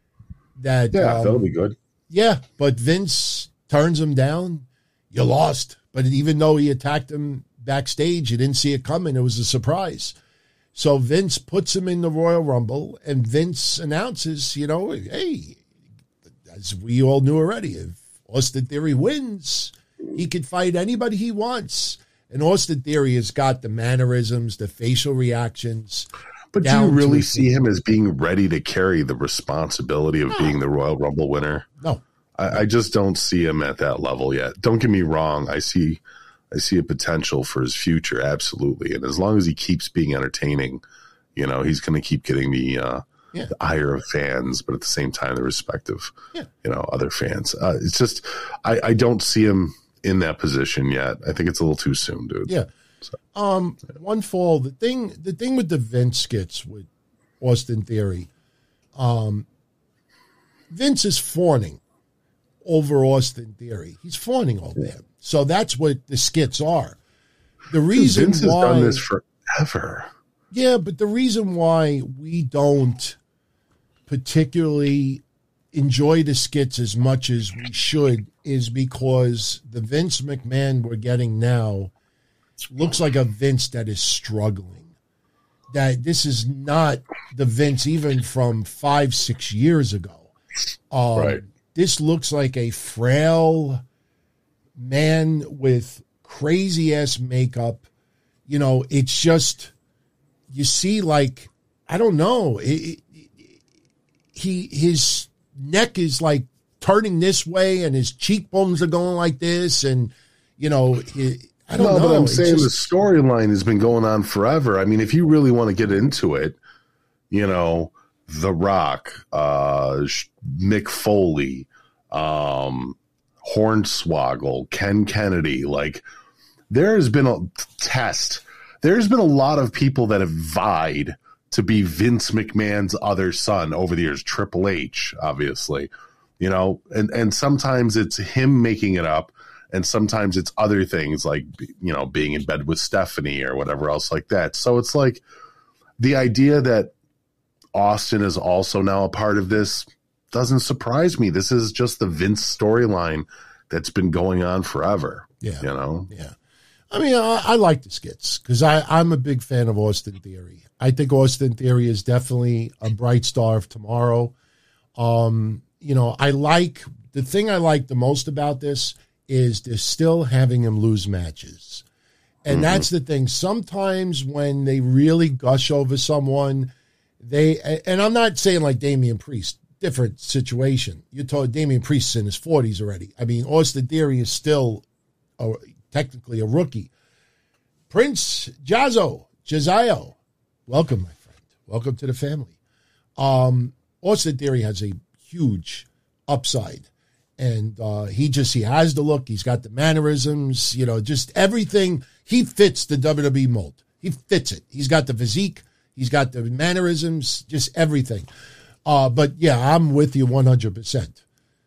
That Yeah, um, that'll be good. yeah, but Vince turns him down. You lost. But even though he attacked him backstage, you didn't see it coming. It was a surprise. So Vince puts him in the Royal Rumble, and Vince announces, you know, hey, as we all knew already, if Austin Theory wins, he could fight anybody he wants. And Austin Theory has got the mannerisms, the facial reactions. But do you really see him as being ready to carry the responsibility of no. being the Royal Rumble winner? No. I, I just don't see him at that level yet. Don't get me wrong. I see I see a potential for his future, absolutely. And as long as he keeps being entertaining, you know, he's going to keep getting the, uh, yeah. the ire of fans, but at the same time, the respect of, yeah. you know, other fans. Uh, it's just, I, I don't see him in that position yet. I think it's a little too soon, dude. Yeah. So, um, yeah. One fall, the thing, the thing with the Vince skits with Austin Theory, um, Vince is fawning over Austin Theory. He's fawning over him. So that's what the skits are. The reason Vince why has done this forever. Yeah, but the reason why we don't particularly enjoy the skits as much as we should is because the Vince McMahon we're getting now looks like a Vince that is struggling. That this is not the Vince even from five, six years ago. Um, right. This looks like a frail man with crazy ass makeup. You know, it's just, you see, like, I don't know. It, it, he, his neck is like turning this way and his cheekbones are going like this. And, you know, it, I don't no, know. But I'm it's saying just, the storyline has been going on forever. I mean, if you really want to get into it, you know, The Rock, uh, Mick Foley, um, Hornswoggle, Ken Kennedy, like there has been a test. There's been a lot of people that have vied to be Vince McMahon's other son over the years. Triple H, obviously, you know, and, and sometimes it's him making it up. And sometimes it's other things like, you know, being in bed with Stephanie or whatever else like that. So it's like the idea that Austin is also now a part of this doesn't surprise me. This is just the Vince storyline that's been going on forever. Yeah. You know? Yeah. I mean, I, I like the skits because I'm a big fan of Austin Theory. I think Austin Theory is definitely a bright star of tomorrow. Um, you know, I like, the thing I like the most about this is they're still having him lose matches. And mm-hmm. that's the thing. Sometimes when they really gush over someone, they, and I'm not saying like Damian Priest, different situation. You're told Damian Priest's in his forties already. I mean, Austin Theory is still a, technically a rookie. Prince Jazzo, Jazio, welcome, my friend. Welcome to the family. Um, Austin Theory has a huge upside. And uh, he just, he has the look. He's got the mannerisms, you know, just everything. He fits the W W E mold. He fits it. He's got the physique. He's got the mannerisms, just everything. Uh, but, yeah, I'm with you one hundred percent.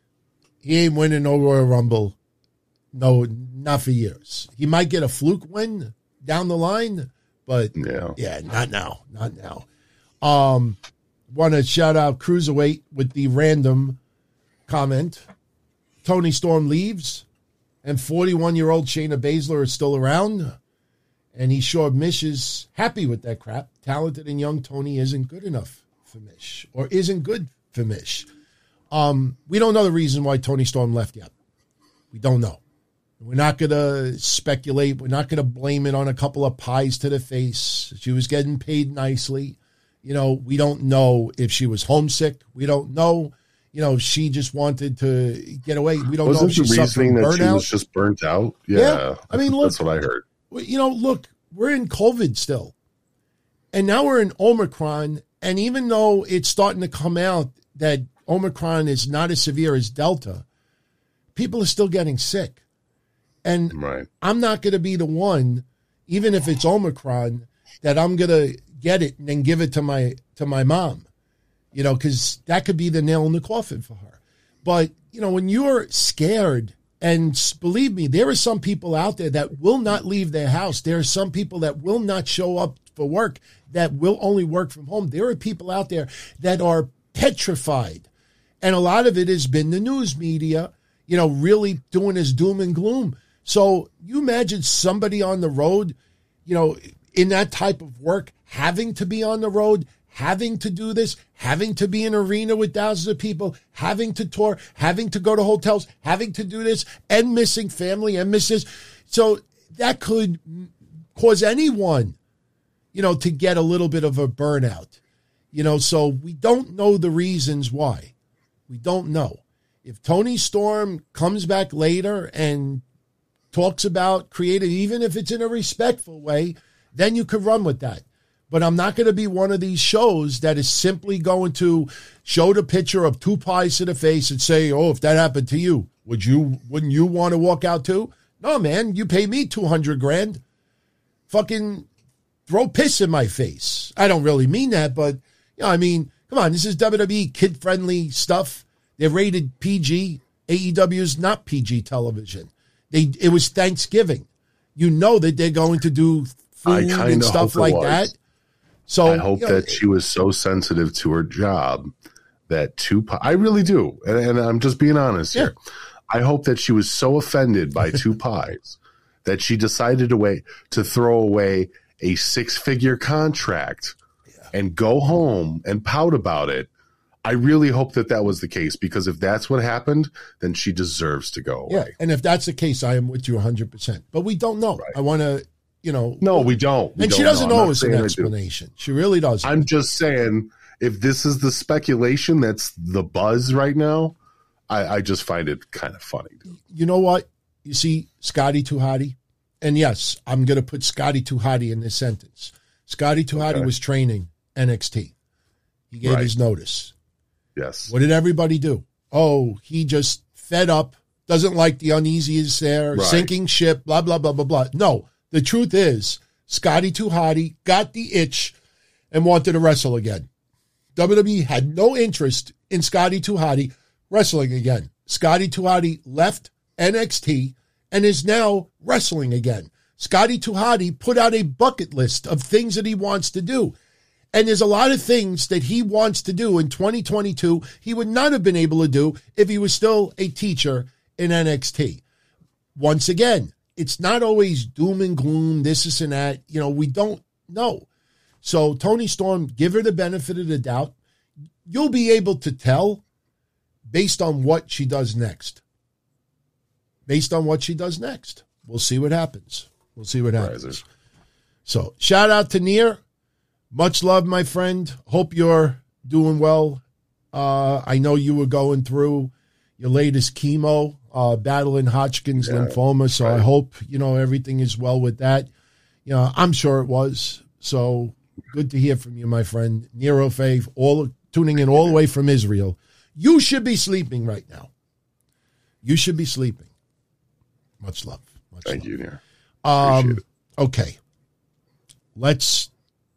He ain't winning no Royal Rumble. No, not for years. He might get a fluke win down the line, but, yeah, yeah not now. Not now. Um, want to shout out Cruiserweight with the random comment. Tony Storm leaves, and forty-one-year-old Shayna Baszler is still around, and he sure Mish is happy with that crap. Talented and young Tony isn't good enough for Mish, or isn't good for Mish. Um, we don't know the reason why Tony Storm left yet. We don't know. We're not going to speculate. We're not going to blame it on a couple of pies to the face. She was getting paid nicely. You know, we don't know if she was homesick. We don't know. You know, she just wanted to get away. We don't Wasn't know if she's the reasoning suffering that she burnout. was just burnt out? Yeah, yeah. I mean, look, that's what I heard. You know, look, we're in COVID still, and now we're in Omicron. And even though it's starting to come out that Omicron is not as severe as Delta, people are still getting sick. And right. I'm not going to be the one, even if it's Omicron, that I'm going to get it and then give it to my to my mom. You know, because that could be the nail in the coffin for her. But, you know, when you're scared, and believe me, there are some people out there that will not leave their house. There are some people that will not show up for work, that will only work from home. There are people out there that are petrified. And a lot of it has been the news media, you know, really doing this doom and gloom. So you imagine somebody on the road, you know, in that type of work, having to be on the road, having to do this, having to be in an arena with thousands of people, having to tour, having to go to hotels, having to do this, and missing family and misses. So that could cause anyone, you know, to get a little bit of a burnout. You know, so we don't know the reasons why. We don't know. If Toni Storm comes back later and talks about creative, even if it's in a respectful way, then you could run with that. But I'm not going to be one of these shows that is simply going to show the picture of two pies to the face and say, oh, if that happened to you, would you, wouldn't you want to walk out too? No, man, you pay me two hundred grand. Fucking throw piss in my face. I don't really mean that, but, you know, I mean, come on, this is W W E kid-friendly stuff. They're rated P G. A E W is not P G television. They It was Thanksgiving. You know that they're going to do food and stuff like that. So I hope you know, that she was so sensitive to her job that two I really do. And, and I'm just being honest yeah. here. I hope that she was so offended by two pies that she decided to wait to throw away a six-figure contract yeah. and go home and pout about it. I really hope that that was the case, because if that's what happened, then she deserves to go away. Yeah, and if that's the case, I am with you one hundred percent. But we don't know. Right. I want to, you know. No, we don't. We and don't she doesn't know. know it's an explanation. She really doesn't. I'm just saying, if this is the speculation that's the buzz right now, I, I just find it kind of funny. You know what? You see Scotty Too Hotty? And yes, I'm going to put Scotty Too Hotty in this sentence. Scotty Too Hotty okay. was training N X T. He gave right. his notice. Yes. What did everybody do? Oh, he just fed up, doesn't like the uneasiness there, right. sinking ship, blah, blah, blah, blah, blah. No, the truth is Scotty Too Hotty got the itch and wanted to wrestle again. W W E had no interest in Scotty Too Hotty wrestling again. Scotty Too Hotty left N X T and is now wrestling again. Scotty Too Hotty put out a bucket list of things that he wants to do. And there's a lot of things that he wants to do in twenty twenty-two he would not have been able to do if he was still a teacher in N X T. Once again, it's not always doom and gloom, this, this, and that. You know, we don't know. So Toni Storm, give her the benefit of the doubt. You'll be able to tell based on what she does next. Based on what she does next. We'll see what happens. We'll see what happens. Riser. So shout out to Neer. Much love, my friend. Hope you're doing well. Uh, I know you were going through your latest chemo, uh, battling Hodgkin's yeah, lymphoma, so right. I hope, you know, everything is well with that. You know, I'm sure it was. So good to hear from you, my friend. Nero Fave, all tuning in all the way from Israel. You should be sleeping right now. You should be sleeping. Much love. Much Thank love. you, Nero. Um, okay. Let's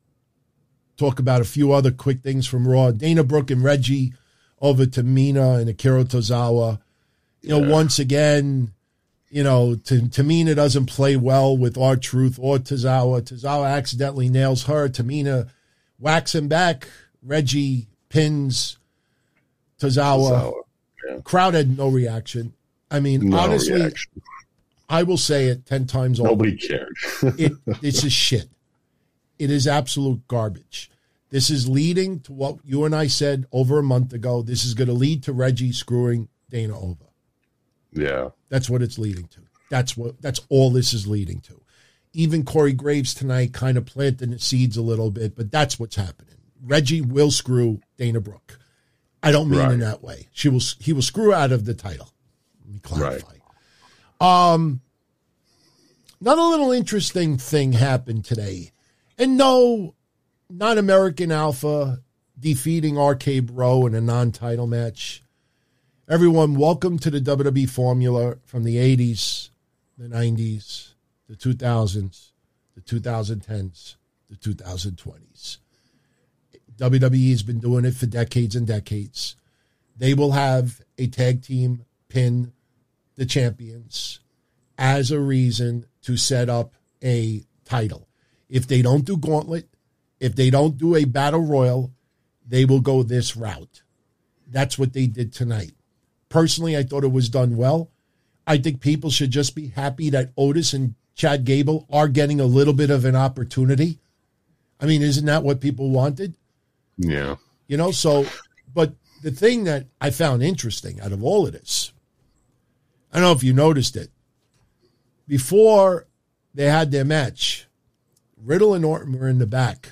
talk about a few other quick things from Raw. Dana Brooke and Reggie over to Mina and Akira Tozawa. You know, yeah. once again, you know, T- Tamina doesn't play well with R-Truth or Tozawa. Tozawa accidentally nails her. Tamina whacks him back. Reggie pins Tozawa. Tozawa. Yeah. Crowd had no reaction. I mean, no honestly, reaction. I will say it ten times over. Nobody cared. it, it's a shit. It is absolute garbage. This is leading to what you and I said over a month ago. This is going to lead to Reggie screwing Dana over. Yeah. That's what it's leading to. That's what. That's all this is leading to. Even Corey Graves tonight kind of planted the seeds a little bit, but that's what's happening. Reggie will screw Dana Brooke. I don't mean right. in that way. She will. He will screw out of the title. Let me clarify. Right. Um, another little interesting thing happened today. And no, not American Alpha defeating R K Bro in a non-title match. Everyone, welcome to the W W E formula from the eighties, the nineties, the two thousands, the twenty tens, the twenty twenties. W W E has been doing it for decades and decades. They will have a tag team pin the champions as a reason to set up a title. If they don't do Gauntlet, if they don't do a Battle Royal, they will go this route. That's what they did tonight. Personally, I thought it was done well. I think people should just be happy that Otis and Chad Gable are getting a little bit of an opportunity. I mean, isn't that what people wanted? Yeah. You know, so, but the thing that I found interesting out of all of this, I don't know if you noticed it, before they had their match. Riddle and Orton were in the back.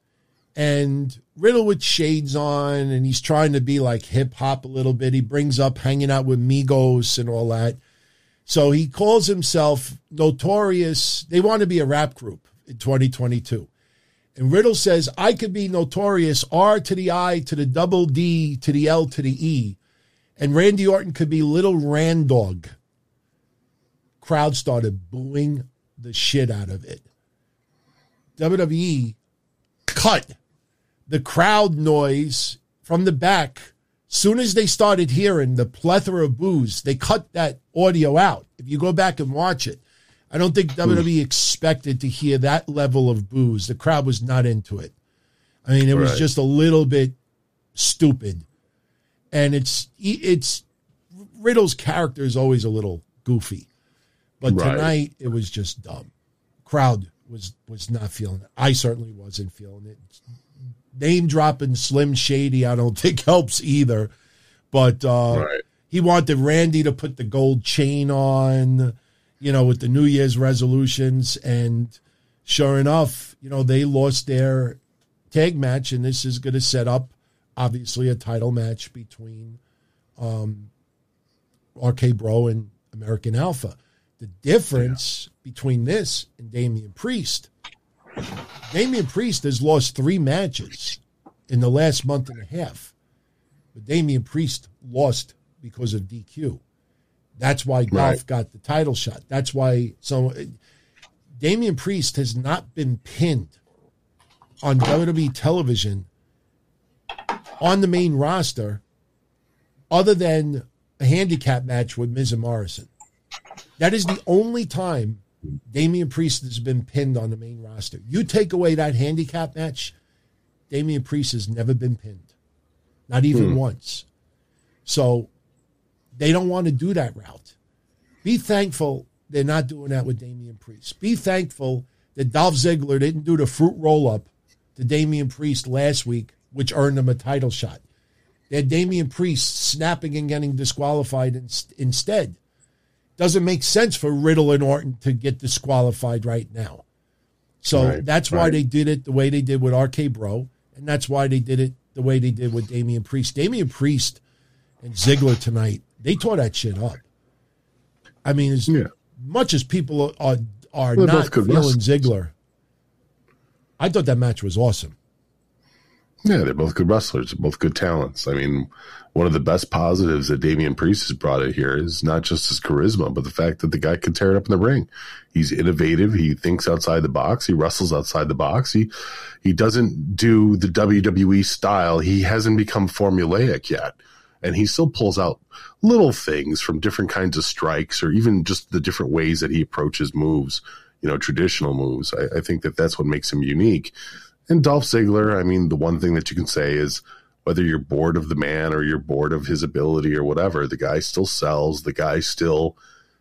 And Riddle with shades on, and he's trying to be like hip-hop a little bit. He brings up hanging out with Migos and all that. So he calls himself Notorious. They want to be a rap group in twenty twenty-two. And Riddle says, I could be Notorious, R to the I to the double D to the L to the E. And Randy Orton could be Little Randog. Crowd started booing the shit out of it. W W E cut the crowd noise from the back. Soon as they started hearing the plethora of boos, they cut that audio out. If you go back and watch it, I don't think W W E expected to hear that level of boos. The crowd was not into it. I mean, it was Right. just a little bit stupid. And it's it's Riddle's character is always a little goofy. But Right. tonight, it was just dumb. Crowd was was not feeling it. I certainly wasn't feeling it. Name dropping Slim Shady, I don't think helps either. But uh, Right. he wanted Randy to put the gold chain on, you know, with the New Year's resolutions. And sure enough, you know, they lost their tag match. And this is going to set up, obviously, a title match between um, R K Bro and American Alpha. The difference yeah. between this and Damian Priest, Damian Priest has lost three matches in the last month and a half. But Damian Priest lost because of D Q. That's why Dolph right. got the title shot. That's why so Damian Priest has not been pinned on W W E television on the main roster other than a handicap match with Miz and Morrison. That is the only time Damian Priest has been pinned on the main roster. You take away that handicap match, Damian Priest has never been pinned. Not even hmm. once. So they don't want to do that route. Be thankful they're not doing that with Damian Priest. Be thankful that Dolph Ziggler didn't do the fruit roll-up to Damian Priest last week, which earned him a title shot. They had Damian Priest snapping and getting disqualified in, instead. Doesn't make sense for Riddle and Orton to get disqualified right now. So right, that's why right. they did it the way they did with R K Bro, and that's why they did it the way they did with Damian Priest. Damian Priest and Ziggler tonight, they tore that shit up. I mean, as yeah. much as people are, are well, not feeling wrestlers. Ziggler, I thought that match was awesome. Yeah, they're both good wrestlers, both good talents. I mean, one of the best positives that Damian Priest has brought in here is not just his charisma, but the fact that the guy can tear it up in the ring. He's innovative. He thinks outside the box. He wrestles outside the box. He he doesn't do the W W E style. He hasn't become formulaic yet. And he still pulls out little things from different kinds of strikes or even just the different ways that he approaches moves, you know, traditional moves. I, I think that that's what makes him unique. And Dolph Ziggler, I mean, the one thing that you can say is whether you're bored of the man or you're bored of his ability or whatever, the guy still sells. The guy still,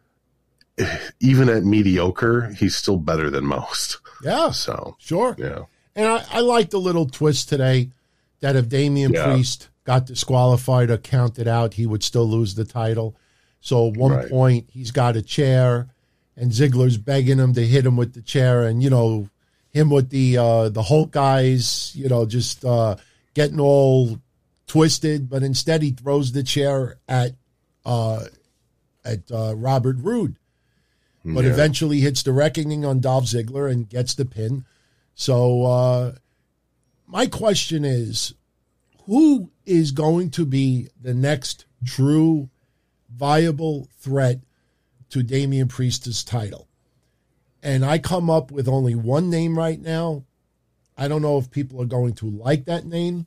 even at mediocre, he's still better than most. Yeah. So, sure. Yeah. And I, I like the little twist today that if Damian yeah. Priest got disqualified or counted out, he would still lose the title. So at one right. point, he's got a chair, and Ziggler's begging him to hit him with the chair, and, you know, him with the uh, the Hulk eyes, you know, just uh, getting all twisted. But instead, he throws the chair at uh, at uh, Robert Roode. But yeah. eventually hits the reckoning on Dolph Ziggler and gets the pin. So uh, my question is, who is going to be the next true viable threat to Damian Priest's title? And I come up with only one name right now. I don't know if people are going to like that name.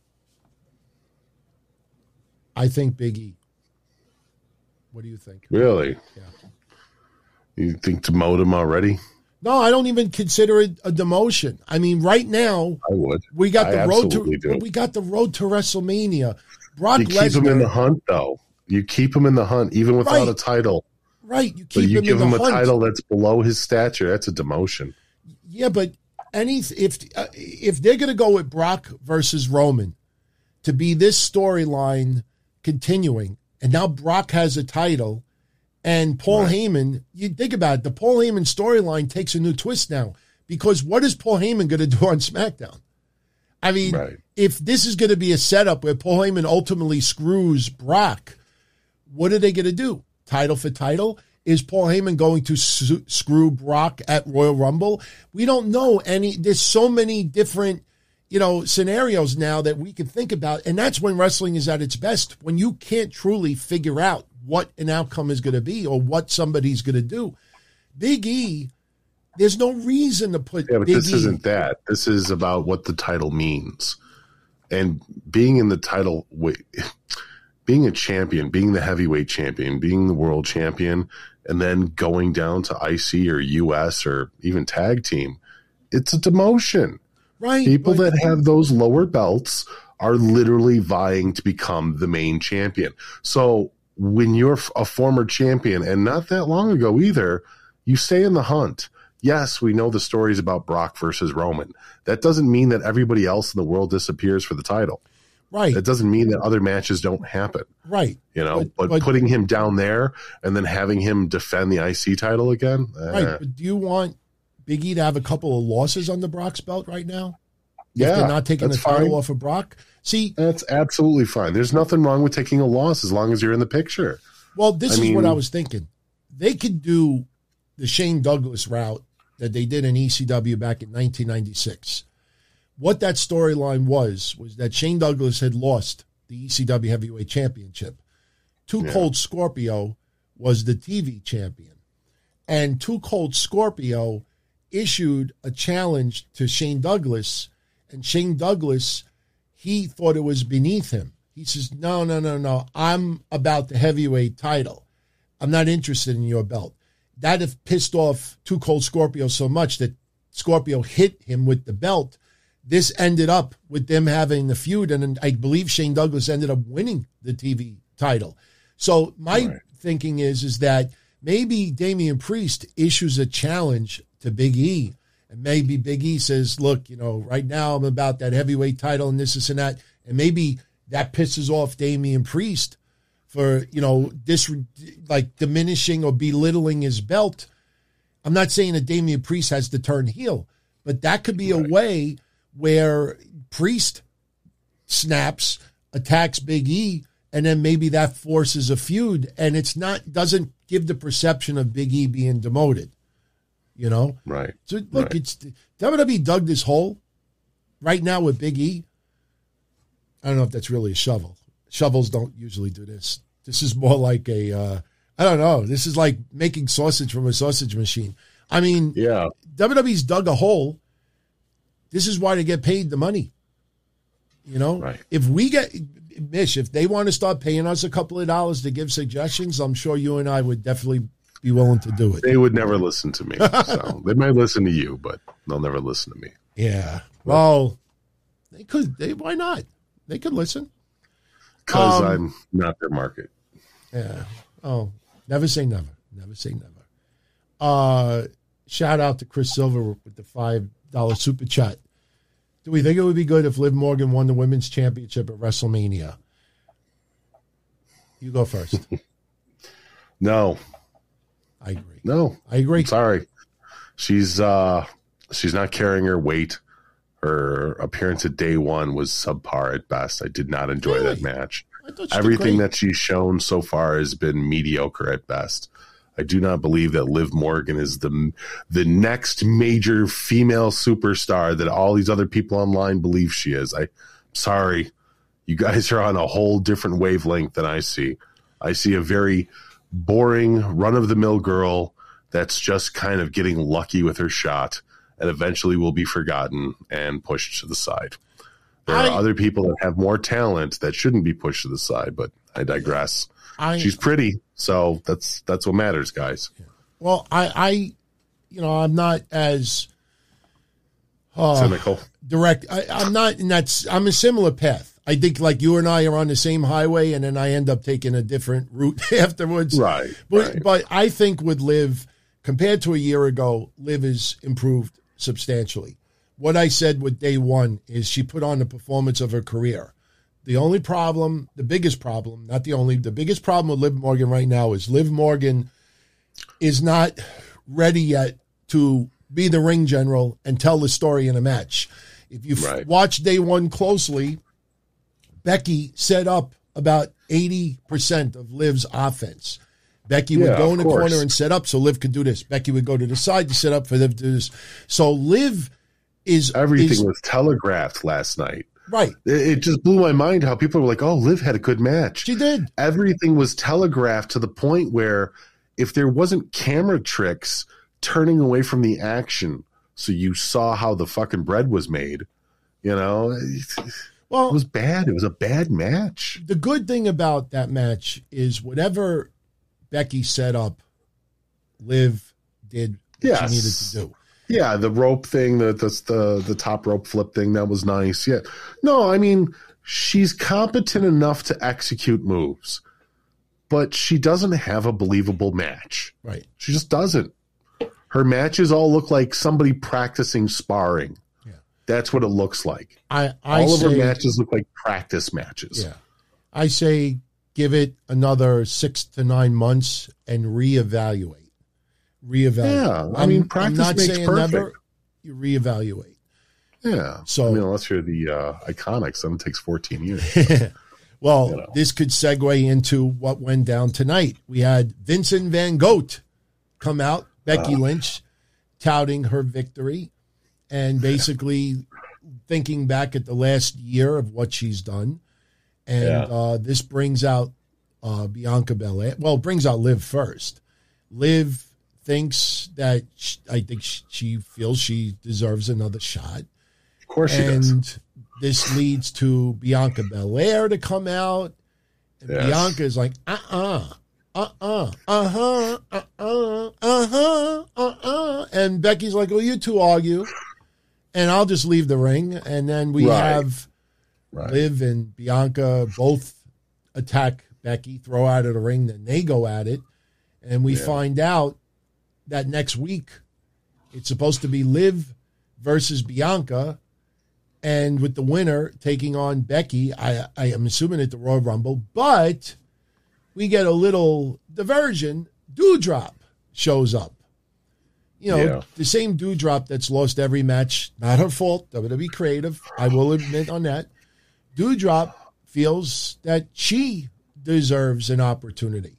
I think Big E. What do you think? Really? Yeah. You think demote him already? No, I don't even consider it a demotion. I mean, right now, I would. We got I the road to do. we got the road to WrestleMania. Brock you keep Lesnar, him in the hunt, though. You keep him in the hunt, even without right. a title. Right, you keep but you him give in him the a hunt. title that's below his stature. That's a demotion. Yeah, but any if uh, if they're going to go with Brock versus Roman to be this storyline continuing, and now Brock has a title, And Paul Right. Heyman, you think about it, the Paul Heyman storyline takes a new twist now, because what is Paul Heyman going to do on SmackDown? I mean, Right. if this is going to be a setup where Paul Heyman ultimately screws Brock, what are they going to do? Title for title? Is Paul Heyman going to su- screw Brock at Royal Rumble? We don't know any. There's so many different, you know, scenarios now that we can think about. And that's when wrestling is at its best, when you can't truly figure out what an outcome is going to be or what somebody's going to do. Big E, there's no reason to put Yeah, but Big this E. isn't that. This is about what the title means. And being in the title, wait, being a champion, being the heavyweight champion, being the world champion, and then going down to I C or U S or even tag team, it's a demotion. Right. People but- that have those lower belts are literally vying to become the main champion. So when you're a former champion, and not that long ago either, you stay in the hunt. Yes, we know the stories about Brock versus Roman. That doesn't mean that everybody else in the world disappears for the title. Right. That doesn't mean that other matches don't happen. Right. You know, But- but, but- putting him down there and then having him defend the I C title again, eh, Right. But do you want Big E to have a couple of losses on the Brock's belt right now? yeah, If they're not taking the that's title fine. off of Brock? See, That's absolutely fine. There's nothing wrong with taking a loss as long as you're in the picture. well, this I is mean- what I was thinking. They could do the Shane Douglas route that they did in E C W back in nineteen ninety-six. What that storyline was, was that Shane Douglas had lost the E C W Heavyweight Championship. Too Yeah. Cold Scorpio was the T V champion. And Too Cold Scorpio issued a challenge to Shane Douglas, and Shane Douglas, he thought it was beneath him. He says, no, no, no, no, I'm about the heavyweight title. I'm not interested in your belt. That have pissed off Too Cold Scorpio so much that Scorpio hit him with the belt. This ended up with them having the feud, and I believe Shane Douglas ended up winning the T V title. So my Right. thinking is, is that maybe Damian Priest issues a challenge to Big E, and maybe Big E says, look, you know, right now I'm about that heavyweight title and this, this, and that, and maybe that pisses off Damian Priest for, you know, this, like diminishing or belittling his belt. I'm not saying that Damian Priest has to turn heel, but that could be Right. a way where Priest snaps, attacks Big E, and then maybe that forces a feud, and it's not, doesn't give the perception of Big E being demoted, you know? Right. So look, Right. it's W W E dug this hole right now with Big E. I don't know if that's really a shovel. Shovels don't usually do this. This is more like a, uh, I don't know. This is like making sausage from a sausage machine. I mean, Yeah. W W E's dug a hole. This is why they get paid the money. You know, Right. if we get, Mish, if they want to start paying us a couple of dollars to give suggestions, I'm sure you and I would definitely be willing to do it. They would never listen to me. So they might listen to you, but they'll never listen to me. Yeah. Well, they could. They why not? They could listen. Because Um, I'm not their market. Yeah. Oh, never say never. Never say never. Uh, shout out to Chris Silver with the five dollar super chat. Do we think it would be good if Liv Morgan won the women's championship at WrestleMania? You go first. No, I agree. no. I agree. I'm sorry. She's uh she's not carrying her weight. Her appearance at day one was subpar at best. I did not enjoy Really? that match. I thought she did Everything great. that she's shown so far has been mediocre at best. I do not believe that Liv Morgan is the the next major female superstar that all these other people online believe she is. I sorry. You guys are on a whole different wavelength than I see. I see a very boring run-of-the-mill girl that's just kind of getting lucky with her shot and eventually will be forgotten and pushed to the side. There I- are other people that have more talent that shouldn't be pushed to the side, but I digress. I, She's pretty, so that's that's what matters, guys. well, I, I, you know, I'm not as uh, Cynical. direct. I, I'm not, and that's, I'm a similar path. I think like you and I are on the same highway, and then I end up taking a different route afterwards. Right, But, right. but I think with Liv, compared to a year ago, Liv has improved substantially. What I said with day one is she put on the performance of her career. The only problem, the biggest problem, not the only, the biggest problem with Liv Morgan right now is Liv Morgan is not ready yet to be the ring general and tell the story in a match. If you Right. f- watch day one closely, Becky set up about eighty percent of Liv's offense. Becky would Yeah, go of in the course. corner and set up so Liv could do this. Becky would go to the side to set up for Liv to do this. So Liv is Everything is, was telegraphed last night. right. It, it just blew my mind how people were like, "Oh, Liv had a good match." She did. Everything was telegraphed to the point where if there wasn't camera tricks turning away from the action, so you saw how the fucking bread was made, you know, it, Well, it was bad. It was a bad match. the good thing about that match is whatever Becky set up, Liv did what Yes. she needed to do. Yeah, the rope thing, the, the the the top rope flip thing, that was nice. Yeah, no, I mean she's competent enough to execute moves, but she doesn't have a believable match. Right. She just doesn't. Her matches all look like somebody practicing sparring. Yeah. That's what it looks like. I, I all say, of her matches look like practice matches. yeah. I say give it another six to nine months and reevaluate. Reevaluate. Yeah, I I'm- mean, I'm practice not makes saying perfect. never. You reevaluate. Yeah. So- I mean, unless you're the uh, Iconics, then it takes fourteen years. Well, You know. this could segue into what went down tonight. We had Vincent Van Gogh come out, Becky Uh. Lynch, touting her victory and basically thinking back at the last year of what she's done. And Yeah. uh, this brings out uh, Bianca Belair. Well, it brings out Liv first. Liv thinks that sh I think sh she feels she deserves another shot. Of course she does. And this leads to Bianca Belair to come out. And Yes. Bianca is like, uh-uh, uh-uh, uh-huh, uh-uh, uh-huh, uh-uh. And Becky's like, well, you two argue, and I'll just leave the ring. And then we Right. have Right. Liv and Bianca both attack Becky, throw out of the ring, then they go at it. And we Yeah. find out that next week it's supposed to be Liv versus Bianca, and with the winner taking on Becky, I, I am assuming at the Royal Rumble, but we get a little diversion. Doudrop shows up. You know, Yeah. the same Doudrop that's lost every match. Not her fault. W W E creative. I will admit on that. Doudrop feels that she deserves an opportunity.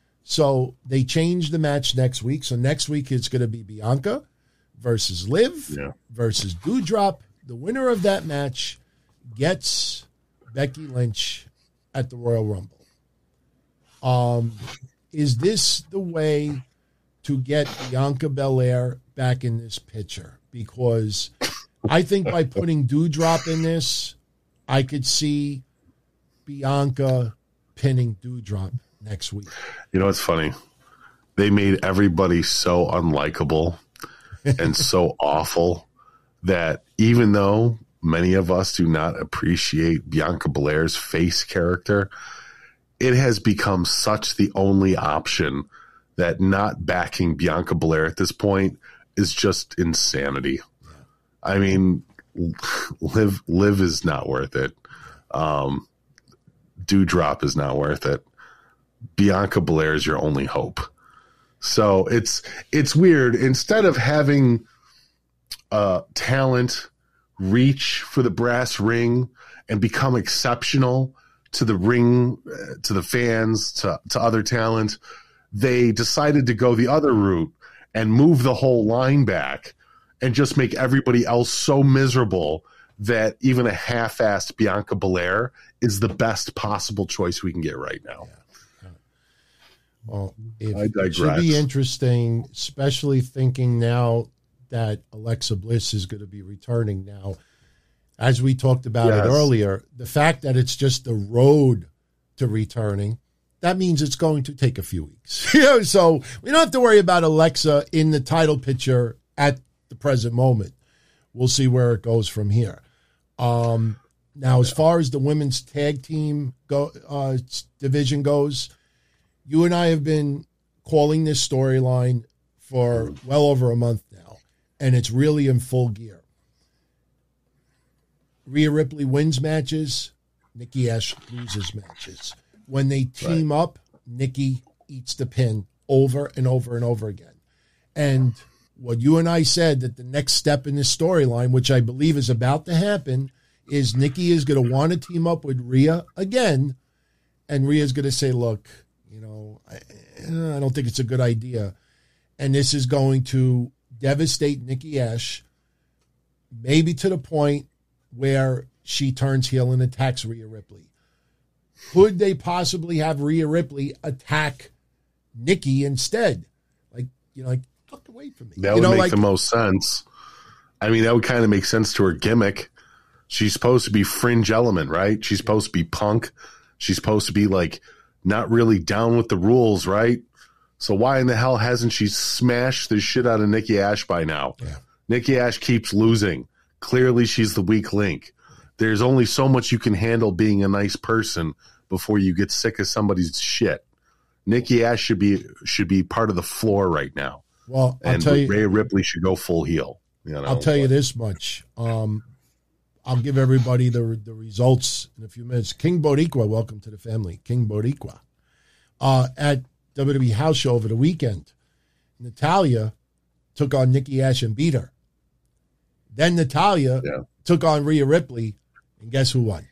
So they changed the match next week. So next week it's going to be Bianca versus Liv Yeah. versus Doudrop. The winner of that match gets Becky Lynch at the Royal Rumble. Um, is this the way to get Bianca Belair back in this picture? Because I think by putting Doudrop in this, I could see Bianca pinning Doudrop next week. You know what's funny? They made everybody so unlikable and so awful that even though many of us do not appreciate Bianca Belair's face character, it has become such the only option that not backing Bianca Belair at this point is just insanity. I mean, Liv Liv is not worth it. Um, Doudrop is not worth it. Bianca Belair is your only hope. So it's it's weird. Instead of having uh, talent reach for the brass ring and become exceptional to the ring, uh, to the fans, to, to other talent, they decided to go the other route and move the whole line back and just make everybody else so miserable that even a half-assed Bianca Belair is the best possible choice we can get right now. Well, if, I it should digress. be interesting, especially thinking now that Alexa Bliss is going to be returning now. As we talked about Yes. it earlier, the fact that it's just the road to returning, that means it's going to take a few weeks. You know, so we don't have to worry about Alexa in the title picture at the present moment. We'll see where it goes from here. Um, now, as far as the women's tag team go uh, division goes, you and I have been calling this storyline for well over a month now, and it's really in full gear. Rhea Ripley wins matches, Nikki Ash loses matches. When they team right. up, Nikki eats the pin over and over and over again. And what you and I said, that the next step in this storyline, which I believe is about to happen, is Nikki is going to want to team up with Rhea again. And Rhea's going to say, look, you know, I, I don't think it's a good idea. And this is going to devastate Nikki Ash, maybe to the point where she turns heel and attacks Rhea Ripley. Could they possibly have Rhea Ripley attack Nikki instead? Like, you know, like, fuck away from me. That you would know, make like, the most sense. I mean, that would kind of make sense to her gimmick. She's supposed to be fringe element, right? She's supposed to be punk. She's supposed to be, like, not really down with the rules, right? So why in the hell hasn't she smashed the shit out of Nikki Ash by now? Yeah. Nikki Ash keeps losing. Clearly she's the weak link. There's only so much you can handle being a nice person before you get sick of somebody's shit. Nikki Ash should be should be part of the floor right now. Well, I'll and tell you, Rhea Ripley should go full heel. You know? I'll tell you this much. Um, I'll give everybody the the results in a few minutes. King Boricua, welcome to the family. King Boricua. Uh, at W W E House Show over the weekend, Natalya took on Nikki Ash and beat her. Then Natalya yeah. took on Rhea Ripley, and guess who won?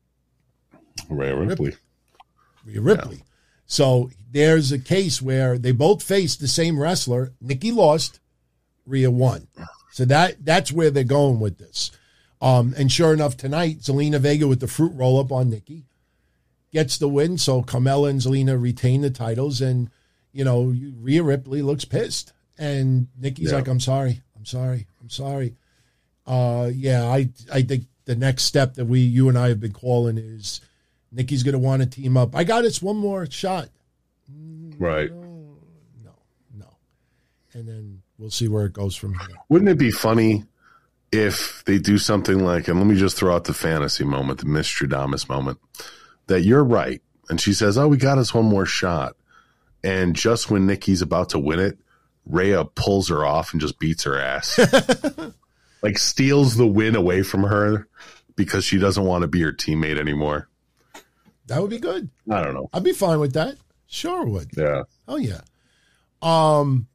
Rhea Ripley. Rhea Ripley. Yeah. So there's a case where they both faced the same wrestler. Nikki lost, Rhea won. So that that's where they're going with this. Um, and sure enough, tonight, Zelina Vega with the fruit roll-up on Nikki gets the win. So Carmella and Zelina retain the titles. And, you know, Rhea Ripley looks pissed. And Nikki's yeah. like, I'm sorry. I'm sorry. I'm sorry. Uh, yeah, I I think the next step that we, you and I have been calling is Nikki's going to want to team up. I got us one more shot. Right. No, no, no. And then we'll see where it goes from here. Wouldn't it be funny if they do something like, and let me just throw out the fantasy moment, the Mistradamus moment, that you're right. And she says, oh, we got us one more shot. And just when Nikki's about to win it, Rhea pulls her off and just beats her ass. Like steals the win away from her because she doesn't want to be her teammate anymore. That would be good. I don't know. I'd be fine with that. Sure would. Yeah. Oh, yeah. Um.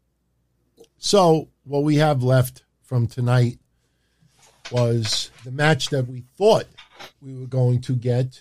So what we have left from tonight was the match that we thought we were going to get,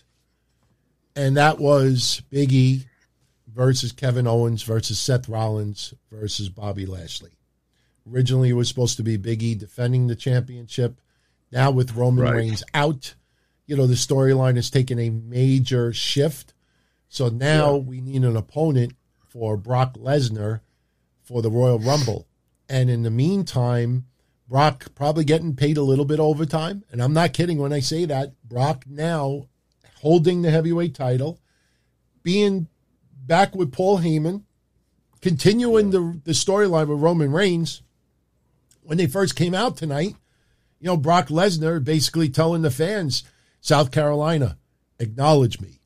and that was Big E versus Kevin Owens versus Seth Rollins versus Bobby Lashley. Originally, it was supposed to be Big E defending the championship. Now with Roman right. Reigns out, you know, the storyline has taken a major shift. So now yeah. we need an opponent for Brock Lesnar for the Royal Rumble. And in the meantime, Brock probably getting paid a little bit overtime. And I'm not kidding when I say that. Brock now holding the heavyweight title, being back with Paul Heyman, continuing the, the storyline with Roman Reigns. When they first came out tonight, you know, Brock Lesnar basically telling the fans, South Carolina, acknowledge me.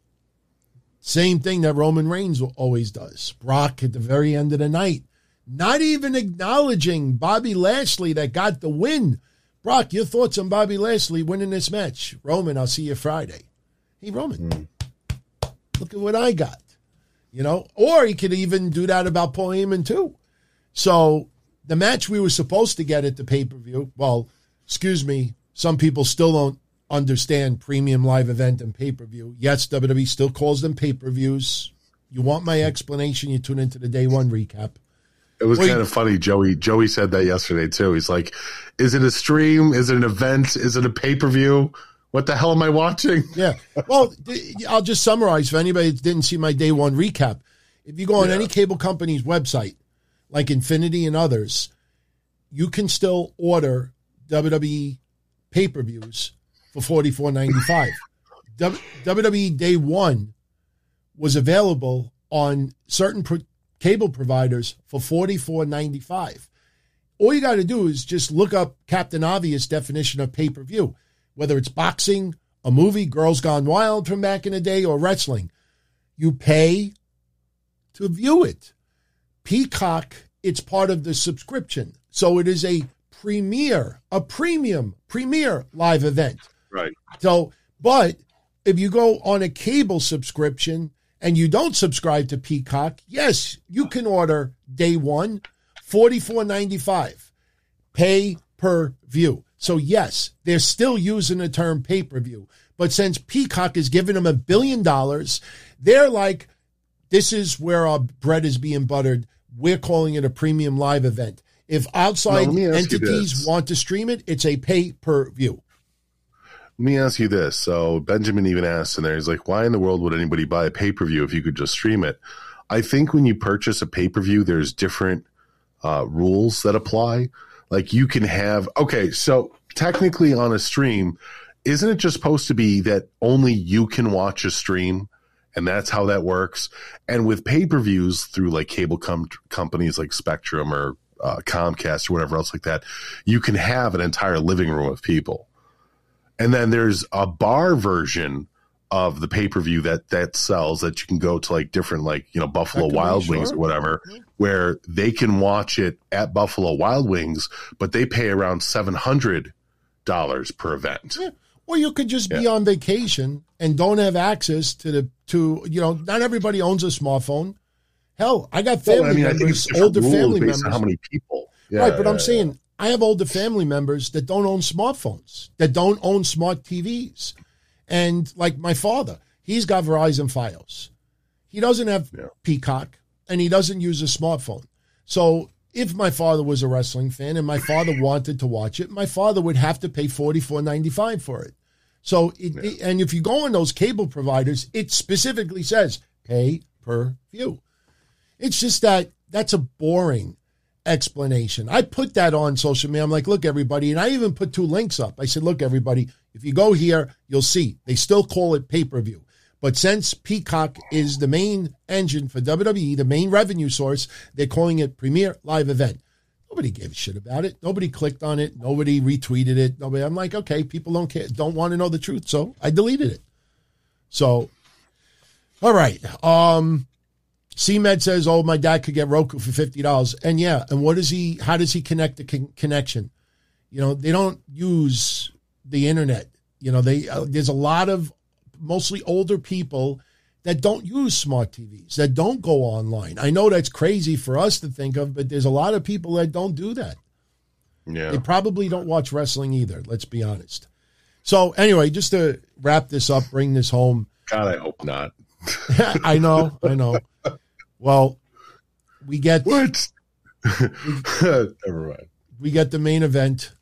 Same thing that Roman Reigns always does. Brock at the very end of the night, not even acknowledging Bobby Lashley that got the win. Brock, your thoughts on Bobby Lashley winning this match? Roman, I'll see you Friday. Hey, Roman, mm. look at what I got. You know, or he could even do that about Paul Heyman too. So the match we were supposed to get at the pay-per-view, well, excuse me, some people still don't understand premium live event and pay-per-view. Yes, W W E still calls them pay-per-views. You want my explanation, you tune into the day one recap. It was well, kind of funny. Joey Joey said that yesterday too. He's like, is it a stream? Is it an event? Is it a pay-per-view? What the hell am I watching? Yeah. Well, I'll just summarize for anybody that didn't see my day one recap. If you go on yeah. any cable company's website, like Infinity and others, you can still order W W E pay-per-views for forty-four ninety-five. W W E Day One was available on certain pro- cable providers for forty-four ninety-five. All you got to do is just look up Captain Obvious definition of pay-per-view, whether it's boxing, a movie, Girls Gone Wild from back in the day, or wrestling. You pay to view it. Peacock, it's part of the subscription. So it is a premier, a premium, premier live event. Right. So, but if you go on a cable subscription and you don't subscribe to Peacock, yes, you can order day one, forty-four ninety-five, pay per view. So yes, they're still using the term pay-per-view. But since Peacock is giving them a billion dollars, they're like, this is where our bread is being buttered. We're calling it a premium live event. If outside now, entities want to stream it, it's a pay-per-view. Let me ask you this. So Benjamin even asked in there, he's like, why in the world would anybody buy a pay-per-view if you could just stream it? I think when you purchase a pay-per-view, there's different uh, rules that apply. Like you can have, okay, so technically on a stream, isn't it just supposed to be that only you can watch a stream? And that's how that works. And with pay-per-views through like cable com- companies like Spectrum or uh, Comcast or whatever else like that, you can have an entire living room of people. And then there's a bar version of the pay-per-view that, that sells that you can go to like different, like, you know, Buffalo Wild Wings sure. or whatever, mm-hmm. where they can watch it at Buffalo Wild Wings, but they pay around seven hundred dollars per event. Yeah. Or you could just yeah. be on vacation and don't have access to the, to, you know, not everybody owns a smartphone. Hell, I got family well, I mean, members, I older family members. How many people? Yeah, right, but yeah, I'm yeah. saying I have older family members that don't own smartphones, that don't own smart T Vs. And like my father, he's got Verizon Fios. He doesn't have yeah. Peacock, and he doesn't use a smartphone. So if my father was a wrestling fan and my father wanted to watch it, my father would have to pay forty-four ninety-five for it. So, it, yeah. it, and if you go on those cable providers, it specifically says pay per view. It's just that that's a boring explanation. I put that on social media. I'm like, look, everybody. And I even put two links up. I said, look, everybody, if you go here, you'll see they still call it pay-per-view. But since Peacock is the main engine for W W E, the main revenue source, they're calling it Premier Live Event. Nobody gave a shit about it. Nobody clicked on it. Nobody retweeted it. Nobody. I'm like, okay, people don't care, don't want to know the truth. So I deleted it. So, all right. Um, C-Med says, oh, my dad could get Roku for fifty dollars. And yeah, and what is he, how does he connect the con- connection? You know, they don't use the internet. You know, they uh, there's a lot of mostly older people that don't use smart T Vs, that don't go online. I know that's crazy for us to think of, but there's a lot of people that don't do that. Yeah. They probably don't watch wrestling either, let's be honest. So anyway, just to wrap this up, bring this home. God, I hope not. I know, I know. Well, we get what? we, Never mind. We get the main event,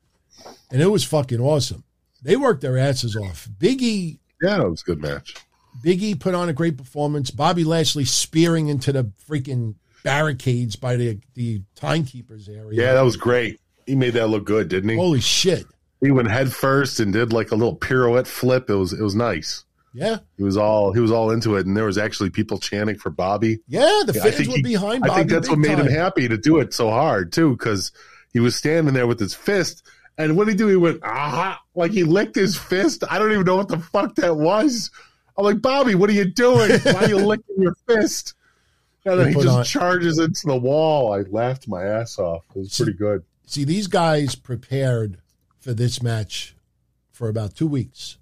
and it was fucking awesome. They worked their asses off. Big E, yeah, it was a good match. Big E put on a great performance. Bobby Lashley spearing into the freaking barricades by the the timekeepers area. Yeah, that was great. He made that look good, didn't he? Holy shit! He went head first and did like a little pirouette flip. It was it was nice. Yeah, he was all he was all into it, and there was actually people chanting for Bobby. Yeah, the fans I think were he, behind Bobby. I think that's what made time. him happy to do it so hard too, because he was standing there with his fist, and what did he do? He went aha, like he licked his fist. I don't even know what the fuck that was. I'm like, Bobby, what are you doing? Why are you licking your fist? And then he just on. charges into the wall. I laughed my ass off. It was see, pretty good. See, these guys prepared for this match for about two weeks.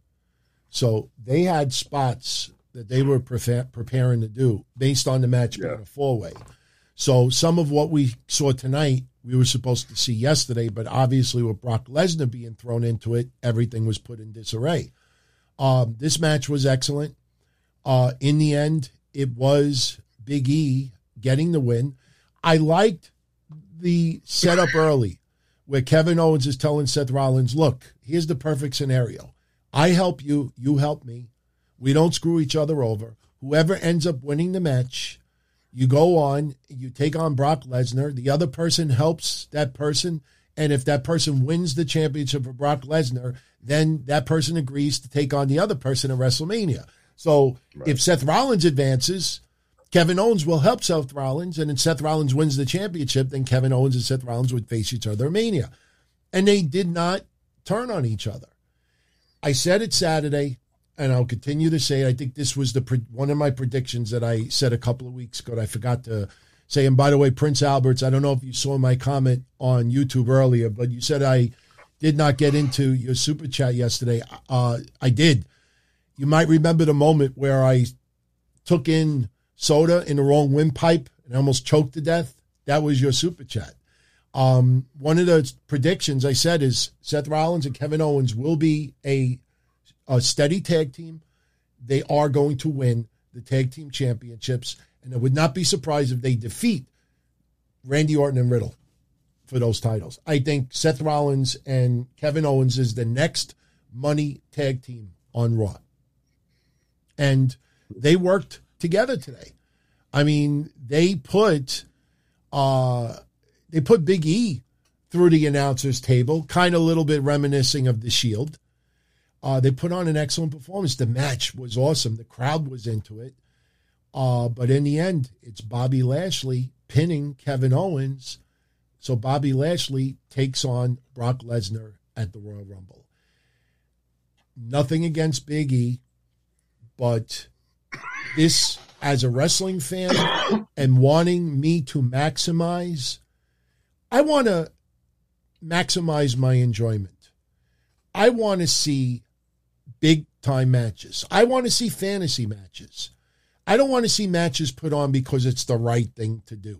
So they had spots that they were prefa- preparing to do based on the match being yeah. a four-way. So some of what we saw tonight, we were supposed to see yesterday, but obviously with Brock Lesnar being thrown into it, everything was put in disarray. Um, this match was excellent. Uh, in the end, it was Big E getting the win. I liked the setup early where Kevin Owens is telling Seth Rollins, look, here's the perfect scenario. I help you, you help me. We don't screw each other over. Whoever ends up winning the match, you go on, you take on Brock Lesnar. The other person helps that person. And if that person wins the championship for Brock Lesnar, then that person agrees to take on the other person at WrestleMania. So right. if Seth Rollins advances, Kevin Owens will help Seth Rollins. And if Seth Rollins wins the championship, then Kevin Owens and Seth Rollins would face each other at Mania. And they did not turn on each other. I said it Saturday, and I'll continue to say it. I think this was the one of my predictions that I said a couple of weeks ago. I forgot to say, and by the way, Prince Alberts, I don't know if you saw my comment on YouTube earlier, but you said I did not get into your super chat yesterday. Uh, I did. You might remember the moment where I took in soda in the wrong windpipe and almost choked to death. That was your super chat. Um, one of the predictions I said is Seth Rollins and Kevin Owens will be a, a steady tag team. They are going to win the tag team championships, and I would not be surprised if they defeat Randy Orton and Riddle for those titles. I think Seth Rollins and Kevin Owens is the next money tag team on Raw. And they worked together today. I mean, they put uh, they put Big E through the announcer's table, kind of a little bit reminiscing of The Shield. Uh, they put on an excellent performance. The match was awesome. The crowd was into it. Uh, but in the end, it's Bobby Lashley pinning Kevin Owens. So Bobby Lashley takes on Brock Lesnar at the Royal Rumble. Nothing against Big E, but this, as a wrestling fan and wanting me to maximize, I want to maximize my enjoyment. I want to see big-time matches. I want to see fantasy matches. I don't want to see matches put on because it's the right thing to do.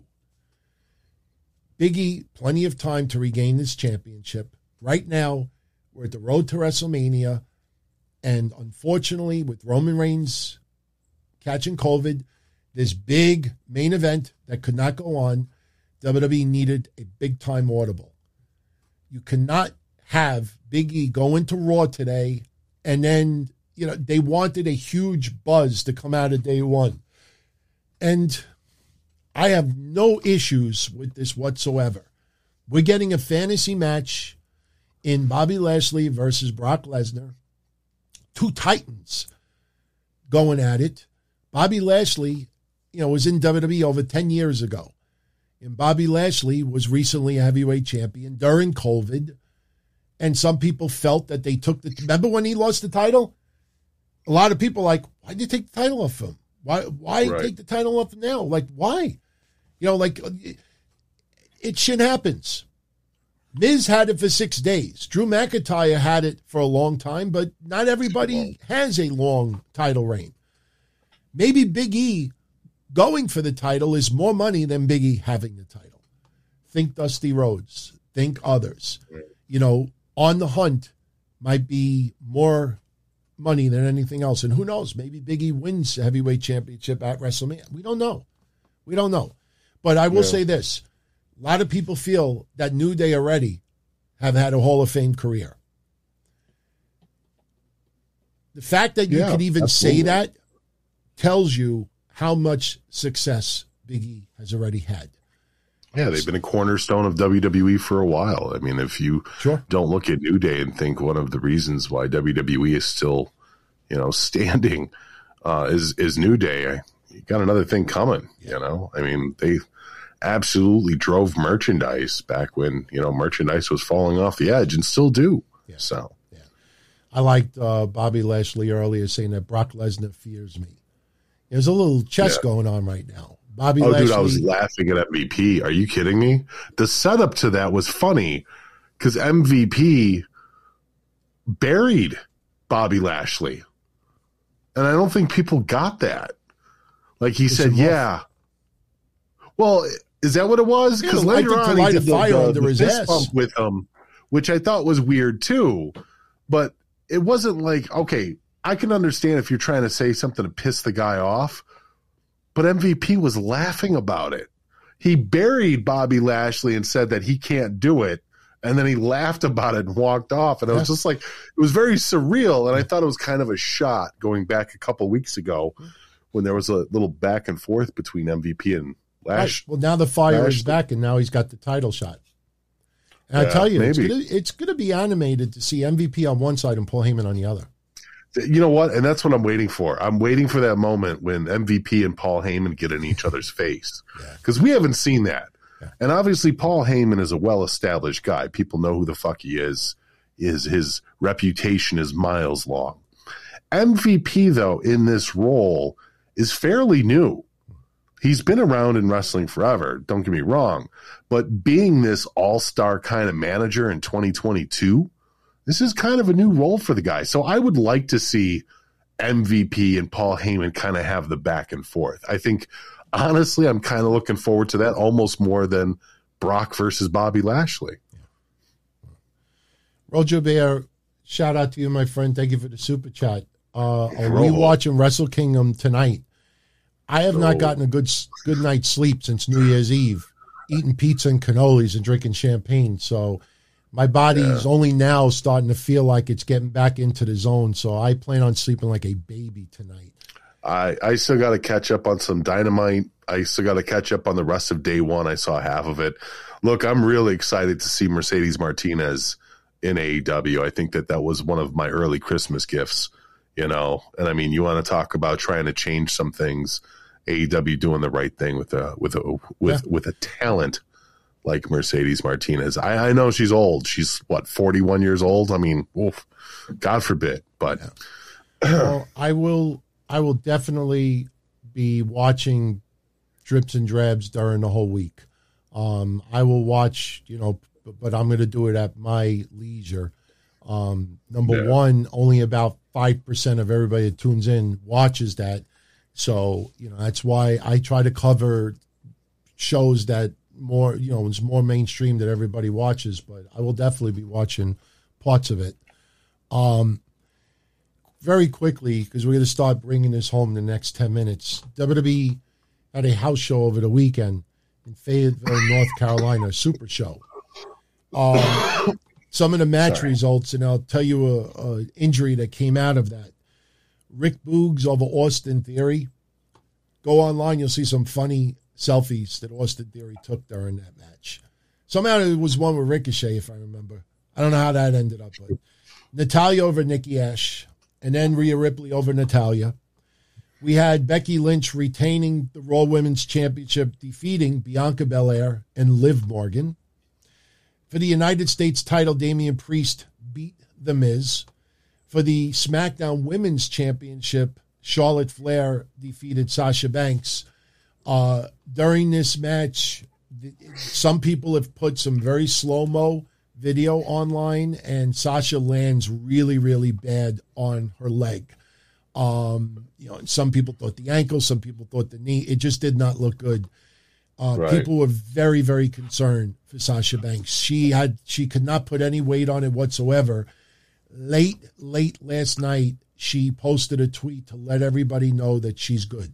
Big E, plenty of time to regain this championship. Right now, we're at the road to WrestleMania, and unfortunately, with Roman Reigns catching COVID, this big main event that could not go on, W W E needed a big-time audible. You cannot have Big E go into Raw today, and then, you know, they wanted a huge buzz to come out of day one. And I have no issues with this whatsoever. We're getting a fantasy match in Bobby Lashley versus Brock Lesnar. Two titans going at it. Bobby Lashley, you know, was in W W E over ten years ago. And Bobby Lashley was recently a heavyweight champion during COVID. And some people felt that they took the, remember when he lost the title? A lot of people like, why did you take the title off him? Why, why right. take the title off now? Like, why? You know, like, it, it shit happens. Miz had it for six days. Drew McIntyre had it for a long time, but not everybody has a long title reign. Maybe Big E going for the title is more money than Big E having the title. Think Dusty Rhodes. Think others. You know, On the Hunt might be more money than anything else. And who knows? Maybe Big E wins the heavyweight championship at WrestleMania. We don't know. We don't know. But I will yeah. say this. A lot of people feel that New Day already have had a Hall of Fame career. The fact that you yeah, could even absolutely. say that tells you how much success Big E has already had. Yeah, they've been a cornerstone of W W E for a while. I mean, if you sure. don't look at New Day and think one of the reasons why W W E is still, you know, standing uh, is is New Day, I, you got another thing coming. Yeah. You know, I mean, they absolutely drove merchandise back when, you know, merchandise was falling off the edge and still do. Yeah. So, yeah, I liked uh, Bobby Lashley earlier saying that Brock Lesnar fears me. There's a little chess yeah. going on right now. Bobby oh, Lashley. dude, I was laughing at M V P. Are you kidding me? The setup to that was funny because M V P buried Bobby Lashley. And I don't think people got that. Like he it's said, yeah. Well, is that what it was? Because yeah, later on, he did the, fire the, under the his fist ass. bump with him, which I thought was weird too. But it wasn't like, okay, I can understand if you're trying to say something to piss the guy off. But M V P was laughing about it. He buried Bobby Lashley and said that he can't do it. And then he laughed about it and walked off. And I was just like, it was very surreal. And I thought it was kind of a shot going back a couple weeks ago when there was a little back and forth between M V P and Lash. Right. Well, now the fire Lashley. is back and now he's got the title shot. And yeah, I tell you, maybe. it's gonna, it's gonna be animated to see M V P on one side and Paul Heyman on the other. You know what? And that's what I'm waiting for. I'm waiting for that moment when M V P and Paul Heyman get in each other's face. Because yeah. we haven't seen that. Yeah. And obviously Paul Heyman is a well-established guy. People know who the fuck he is. Is his reputation is miles long. M V P, though, in this role is fairly new. He's been around in wrestling forever, don't get me wrong. But being this all-star kind of manager in twenty twenty-two, this is kind of a new role for the guy. So I would like to see M V P and Paul Heyman kind of have the back and forth. I think, honestly, I'm kind of looking forward to that almost more than Brock versus Bobby Lashley. Roger Bear, shout out to you, my friend. Thank you for the super chat. Uh, are we watching Wrestle Kingdom tonight? I have not gotten a good good night's sleep since New Year's Eve, eating pizza and cannolis and drinking champagne. So my body yeah. is only now starting to feel like it's getting back into the zone. So I plan on sleeping like a baby tonight. I, I still got to catch up on some Dynamite. I still got to catch up on the rest of day one. I saw half of it. Look, I'm really excited to see Mercedes Martinez in A E W. I think that that was one of my early Christmas gifts, you know. And I mean, you want to talk about trying to change some things. A E W doing the right thing with a with a with yeah. with a talent like Mercedes Martinez. I, I know she's old. She's what, forty-one years old. I mean, oof, God forbid. But yeah. well, I will. I will definitely be watching drips and drabs during the whole week. Um, I will watch, you know, but I'm going to do it at my leisure. Um, number yeah. one, only about five percent of everybody that tunes in watches that. So, you know, that's why I try to cover shows that more, you know, it's more mainstream that everybody watches, but I will definitely be watching parts of it. Um, very quickly, because we're going to start bringing this home in the next ten minutes. W W E had a house show over the weekend in Fayetteville, North Carolina, Super Show. Um, some of the match Sorry. results, and I'll tell you a, a injury that came out of that. Rick Boogs over Austin Theory. Go online, you'll see some funny selfies that Austin Theory took during that match. Somehow it was one with Ricochet, if I remember. I don't know how that ended up. But Natalya over Nikki Ash, and then Rhea Ripley over Natalya. We had Becky Lynch retaining the Raw Women's Championship, defeating Bianca Belair and Liv Morgan. For the United States title, Damian Priest beat The Miz. For the SmackDown Women's Championship, Charlotte Flair defeated Sasha Banks. Uh, during this match, some people have put some very slow-mo video online, and Sasha lands really, really bad on her leg. Um, you know, some people thought the ankle, some people thought the knee. It just did not look good. Uh, right. People were very, very concerned for Sasha Banks. She had, she could not put any weight on it whatsoever. Late, late last night, she posted a tweet to let everybody know that she's good.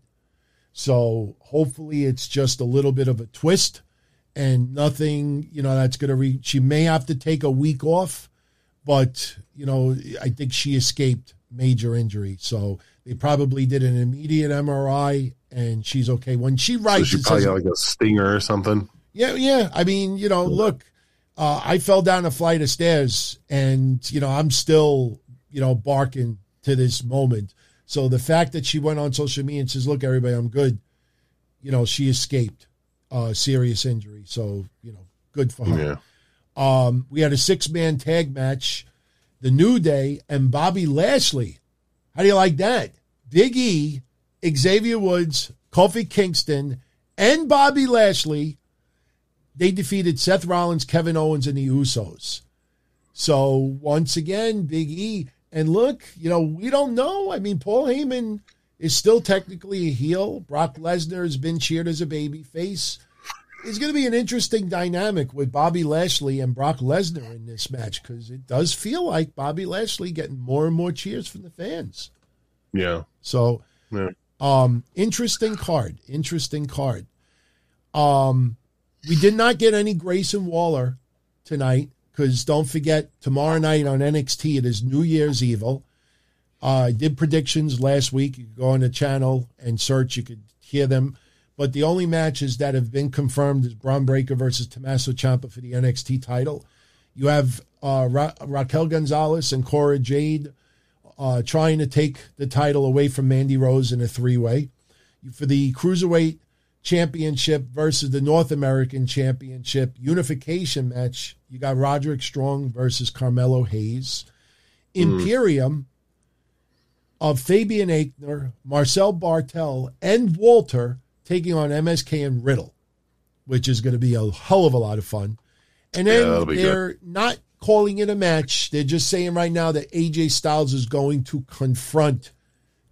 So hopefully it's just a little bit of a twist and nothing, you know, that's going to re- she may have to take a week off, but, you know, I think she escaped major injury. So they probably did an immediate M R I and she's okay. When she writes, so she probably got like a stinger or something. Yeah. Yeah. I mean, you know, look, uh, I fell down a flight of stairs and, you know, I'm still, you know, barking to this moment. So the fact that she went on social media and says, look, everybody, I'm good. You know, she escaped uh, serious injury. So, you know, good for her. Yeah. Um, we had a six-man tag match, The New Day and Bobby Lashley. How do you like that? Big E, Xavier Woods, Kofi Kingston, and Bobby Lashley. They defeated Seth Rollins, Kevin Owens, and the Usos. So once again, Big E. And look, you know, we don't know. I mean, Paul Heyman is still technically a heel. Brock Lesnar has been cheered as a baby face. It's going to be an interesting dynamic with Bobby Lashley and Brock Lesnar in this match because it does feel like Bobby Lashley getting more and more cheers from the fans. Yeah. So, yeah. um, interesting card. Interesting card. Um, we did not get any Grayson Waller tonight. Because don't forget, tomorrow night on N X T, it is New Year's Evil. Uh, I did predictions last week. You could go on the channel and search. You could hear them. But the only matches that have been confirmed is Braun Breaker versus Tommaso Ciampa for the N X T title. You have uh, Ra- Raquel Gonzalez and Cora Jade uh, trying to take the title away from Mandy Rose in a three-way. For the Cruiserweight Championship versus the North American Championship unification match, you got Roderick Strong versus Carmelo Hayes. Imperium mm. of Fabian Aichner, Marcel Bartel, and Walter taking on M S K and Riddle, which is going to be a hell of a lot of fun. And then yeah, they're good. Not calling it a match. They're just saying right now that A J Styles is going to confront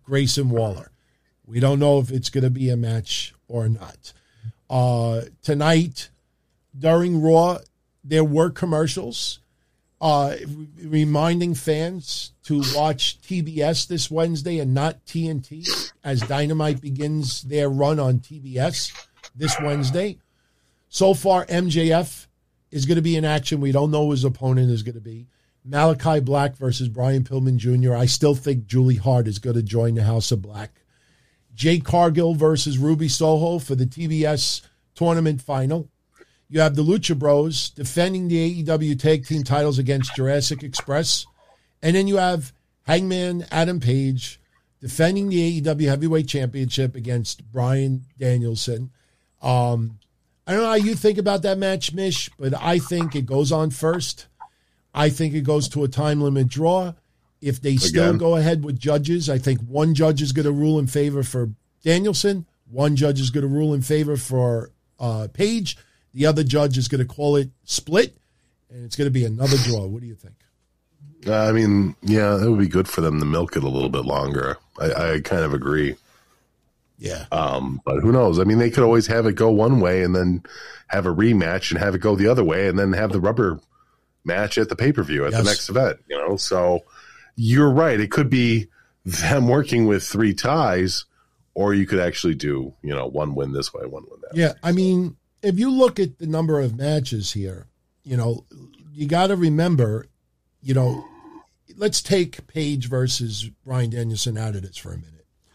Grayson Waller. We don't know if it's going to be a match or not. Uh, tonight, during Raw, there were commercials uh, reminding fans to watch T B S this Wednesday and not T N T as Dynamite begins their run on T B S this Wednesday. So far, M J F is going to be in action. We don't know who his opponent is going to be. Malachi Black versus Brian Pillman Junior I still think Julie Hart is going to join the House of Black. Jade Cargill versus Ruby Soho for the T B S tournament final. You have the Lucha Bros defending the A E W tag team titles against Jurassic Express. And then you have Hangman Adam Page defending the A E W Heavyweight Championship against Bryan Danielson. Um, I don't know how you think about that match, Mish, but I think it goes on first. I think it goes to a time limit draw. If they still Again. go ahead with judges, I think one judge is going to rule in favor for Danielson. One judge is going to rule in favor for uh, Page. The other judge is going to call it split, and it's going to be another draw. What do you think? Uh, I mean, yeah, it would be good for them to milk it a little bit longer. I, I kind of agree. Yeah. Um, but who knows? I mean, they could always have it go one way and then have a rematch and have it go the other way and then have the rubber match at the pay-per-view at Yes. the next event, you know? So you're right. It could be them working with three ties, or you could actually do, you know, one win this way, one win that way. Yeah, I mean, if you look at the number of matches here, you know, you got to remember, you know, let's take Page versus Bryan Danielson out of this for a minute.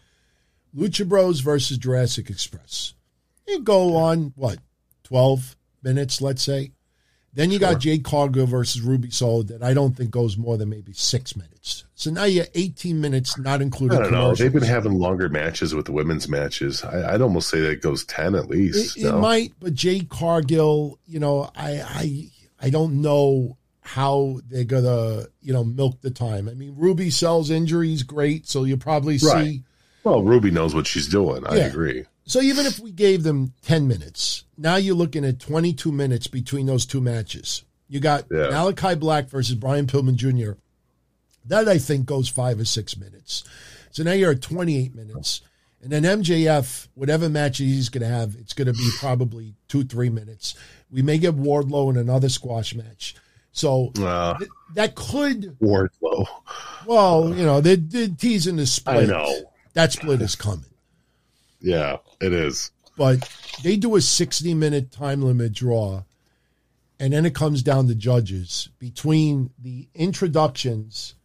Lucha Bros versus Jurassic Express. You go on, what, twelve minutes, let's say? Then you got Sure. Jade Cargill versus Ruby Soho that I don't think goes more than maybe six minutes. So now you're eighteen minutes, not including I don't know. commercials. They've been having longer matches with the women's matches. I, I'd almost say that it goes ten at least. It, it no? might, but Jade Cargill, you know, I, I, I don't know how they're gonna, you know, milk the time. I mean, Ruby sells injuries, great, so you probably see. Right. Well, Ruby knows what she's doing. I Yeah. agree. So even if we gave them ten minutes, now you're looking at twenty-two minutes between those two matches. You got Yeah. Malachi Black versus Brian Pillman Junior That, I think, goes five or six minutes. So now you're at twenty-eight minutes. And then M J F, whatever match he's going to have, it's going to be probably two, three minutes. We may get Wardlow in another squash match. So Uh, th- that could, Wardlow. well, you know, they're, they're teasing the split. I know. That split is coming. Yeah, it is. But they do a sixty-minute time limit draw, and then it comes down to judges. Between the introductions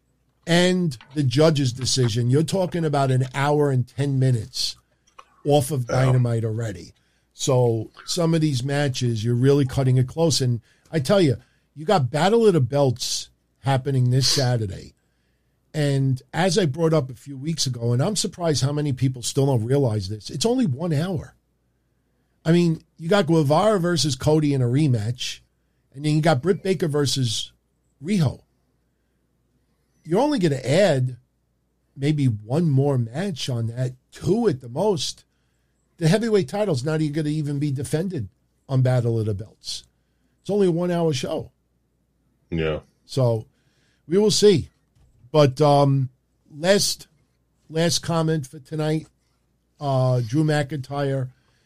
and the judge's decision, you're talking about an hour and ten minutes off of Dynamite already. So some of these matches, you're really cutting it close. And I tell you, you got Battle of the Belts happening this Saturday. And as I brought up a few weeks ago, and I'm surprised how many people still don't realize this, it's only one hour. I mean, you got Guevara versus Cody in a rematch, and then you got Britt Baker versus Riho. You're only going to add maybe one more match on that, two at the most. The heavyweight title's not even going to even be defended on Battle of the Belts. It's only a one-hour show. Yeah. So we will see. But um, last last comment for tonight, uh, Drew McIntyre.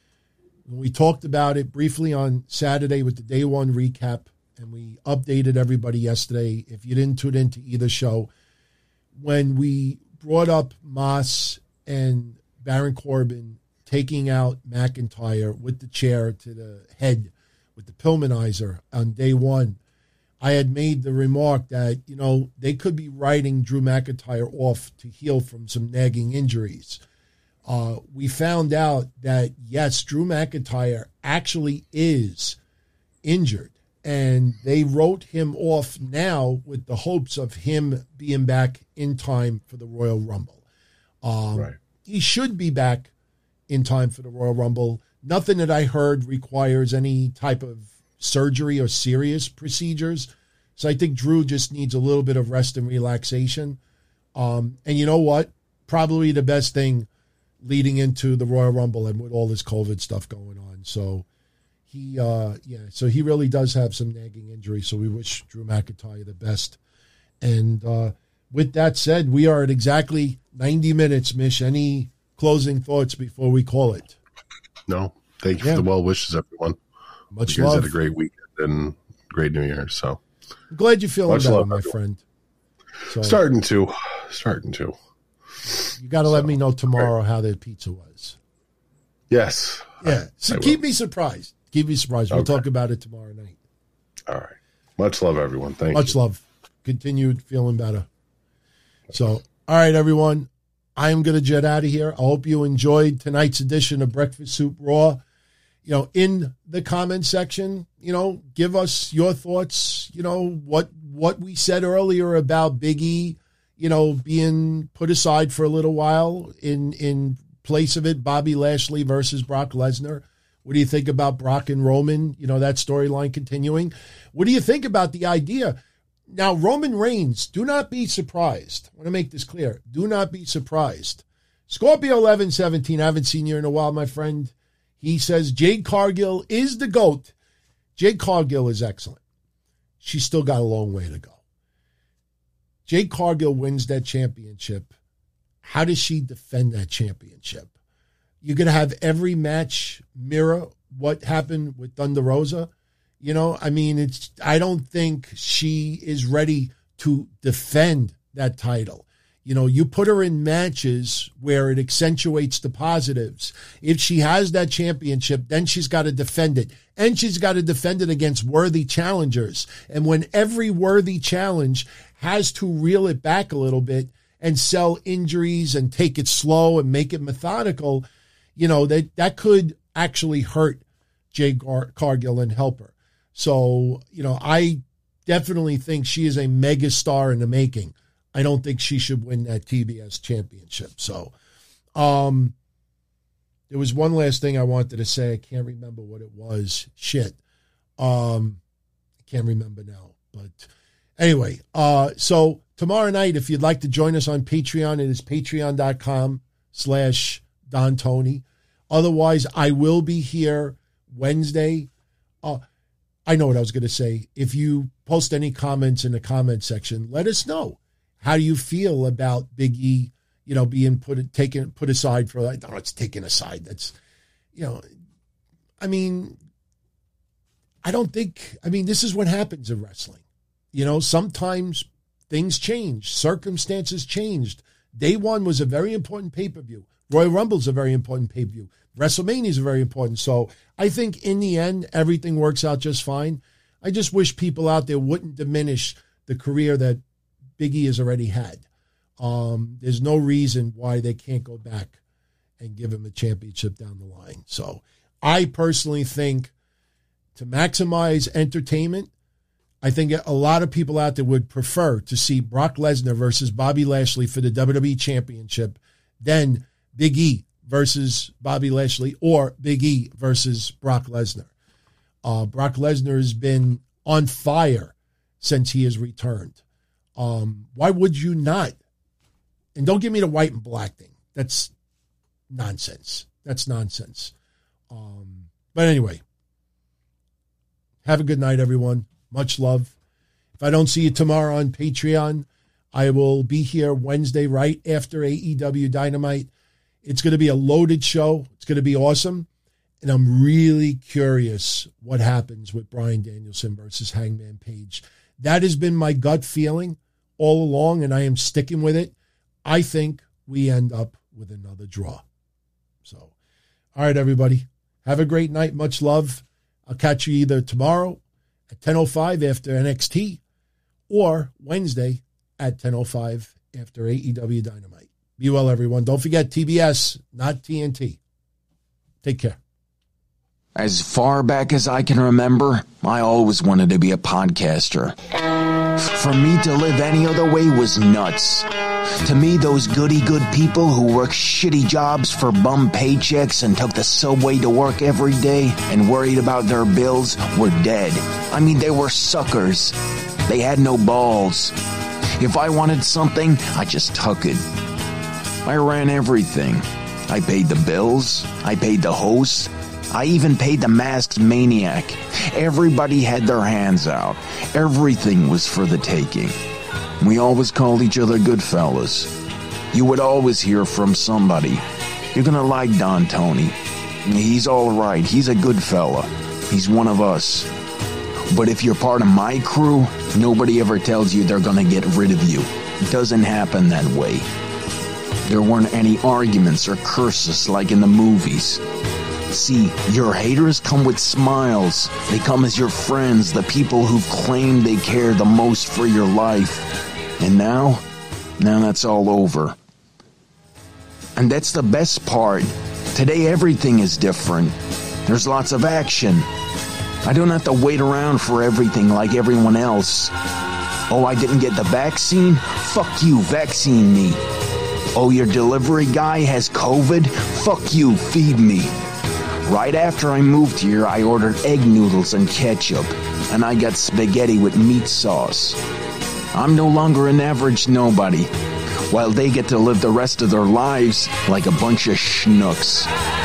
We talked about it briefly on Saturday with the day one recap, and we updated everybody yesterday. If you didn't tune into either show, when we brought up Moss and Baron Corbin taking out McIntyre with the chair to the head with the Pillmanizer on day one, I had made the remark that, you know, they could be writing Drew McIntyre off to heal from some nagging injuries. Uh, we found out that, yes, Drew McIntyre actually is injured, and they wrote him off now with the hopes of him being back in time for the Royal Rumble. Um, Right. He should be back in time for the Royal Rumble. Nothing that I heard requires any type of surgery or serious procedures. So I think Drew just needs a little bit of rest and relaxation. Um, and you know what? Probably the best thing leading into the Royal Rumble and with all this COVID stuff going on. So he, uh, yeah, so he really does have some nagging injury. So we wish Drew McIntyre the best. And uh, with that said, we are at exactly ninety minutes, Mish. Any closing thoughts before we call it? No. Thank you Yeah. for the well wishes, everyone. Much You guys love. had a great weekend and great New Year. So I'm glad you're feeling Much better, love, my everyone. friend. So starting to, starting to. you got to let so, me know tomorrow how the pizza was. Yes. Yeah. So I keep will. me surprised. Keep me surprised. We'll Okay. talk about it tomorrow night. All right. Much love, everyone. Thank Much you. love. Continued feeling better. So, all right, everyone. I am going to jet out of here. I hope you enjoyed tonight's edition of Breakfast Soup Raw. You know, in the comment section, you know, give us your thoughts. You know, what what we said earlier about Big E, you know, being put aside for a little while. In in place of it, Bobby Lashley versus Brock Lesnar. What do you think about Brock and Roman? You know, that storyline continuing. What do you think about the idea? Now, Roman Reigns, do not be surprised. I want to make this clear. Do not be surprised. Scorpio eleven seventeen, I haven't seen you in a while, my friend. He says Jade Cargill is the GOAT. Jade Cargill is excellent. She's still got a long way to go. Jade Cargill wins that championship. How does she defend that championship? You're going to have every match mirror what happened with Thunder Rosa. You know, I mean, it's. I don't think she is ready to defend that title. You know, you put her in matches where it accentuates the positives. If she has that championship, then she's got to defend it. And she's got to defend it against worthy challengers. And when every worthy challenge has to reel it back a little bit and sell injuries and take it slow and make it methodical, you know, that, that could actually hurt Jade Car- Cargill and help her. So, you know, I definitely think she is a mega star in the making. I don't think she should win that T B S championship. So, um, there was one last thing I wanted to say. I can't remember what it was. Shit. Um, I can't remember now. But anyway, uh, so tomorrow night, if you'd like to join us on Patreon, it is patreon.com slash Don Tony. Otherwise, I will be here Wednesday. Uh, I know what I was going to say. If you post any comments in the comment section, let us know. How do you feel about Big E, you know, being put taken put aside for like, no, it's taken aside. That's, you know, I mean, I don't think, I mean, this is what happens in wrestling. You know, sometimes things change, circumstances changed. Day one was a very important pay-per-view. Royal Rumble's a very important pay-per-view. WrestleMania is very important. So I think in the end, everything works out just fine. I just wish people out there wouldn't diminish the career that Big E has already had. Um, there's no reason why they can't go back and give him a championship down the line. So I personally think to maximize entertainment, I think a lot of people out there would prefer to see Brock Lesnar versus Bobby Lashley for the W W E Championship than Big E versus Bobby Lashley or Big E versus Brock Lesnar. Uh, Brock Lesnar has been on fire since he has returned. Um, why would you not? And don't give me the white and black thing. That's nonsense. That's nonsense. Um, but anyway, have a good night, everyone. Much love. If I don't see you tomorrow on Patreon, I will be here Wednesday right after A E W Dynamite. It's going to be a loaded show. It's going to be awesome. And I'm really curious what happens with Bryan Danielson versus Hangman Page. That has been my gut feeling all along, and I am sticking with it. I think we end up with another draw. So, all right, everybody. Have a great night. Much love. I'll catch you either tomorrow at ten oh five after N X T or Wednesday at ten oh five after A E W Dynamite. Be well, everyone. Don't forget T B S, not T N T. Take care. As far back as I can remember, I always wanted to be a podcaster. For me to live any other way was nuts. To me, those goody-good people who worked shitty jobs for bum paychecks and took the subway to work every day and worried about their bills were dead. I mean, they were suckers. They had no balls. If I wanted something, I just took it. I ran everything. I paid the bills. I paid the host. I even paid the masked maniac. Everybody had their hands out. Everything was for the taking. We always called each other good fellas. You would always hear from somebody. You're gonna like Don Tony. He's alright. He's a good fella. He's one of us. But if you're part of my crew, nobody ever tells you they're gonna get rid of you. It doesn't happen that way. There weren't any arguments or curses like in the movies. See, your haters come with smiles. They come as your friends, the people who've claimed they care the most for your life. And now, now that's all over. And that's the best part. Today everything is different. There's lots of action. I don't have to wait around for everything like everyone else. Oh, I didn't get the vaccine? Fuck you, vaccine me. Oh, your delivery guy has COVID? Fuck you, feed me. Right after I moved here, I ordered egg noodles and ketchup, and I got spaghetti with meat sauce. I'm no longer an average nobody, while they get to live the rest of their lives like a bunch of schnooks.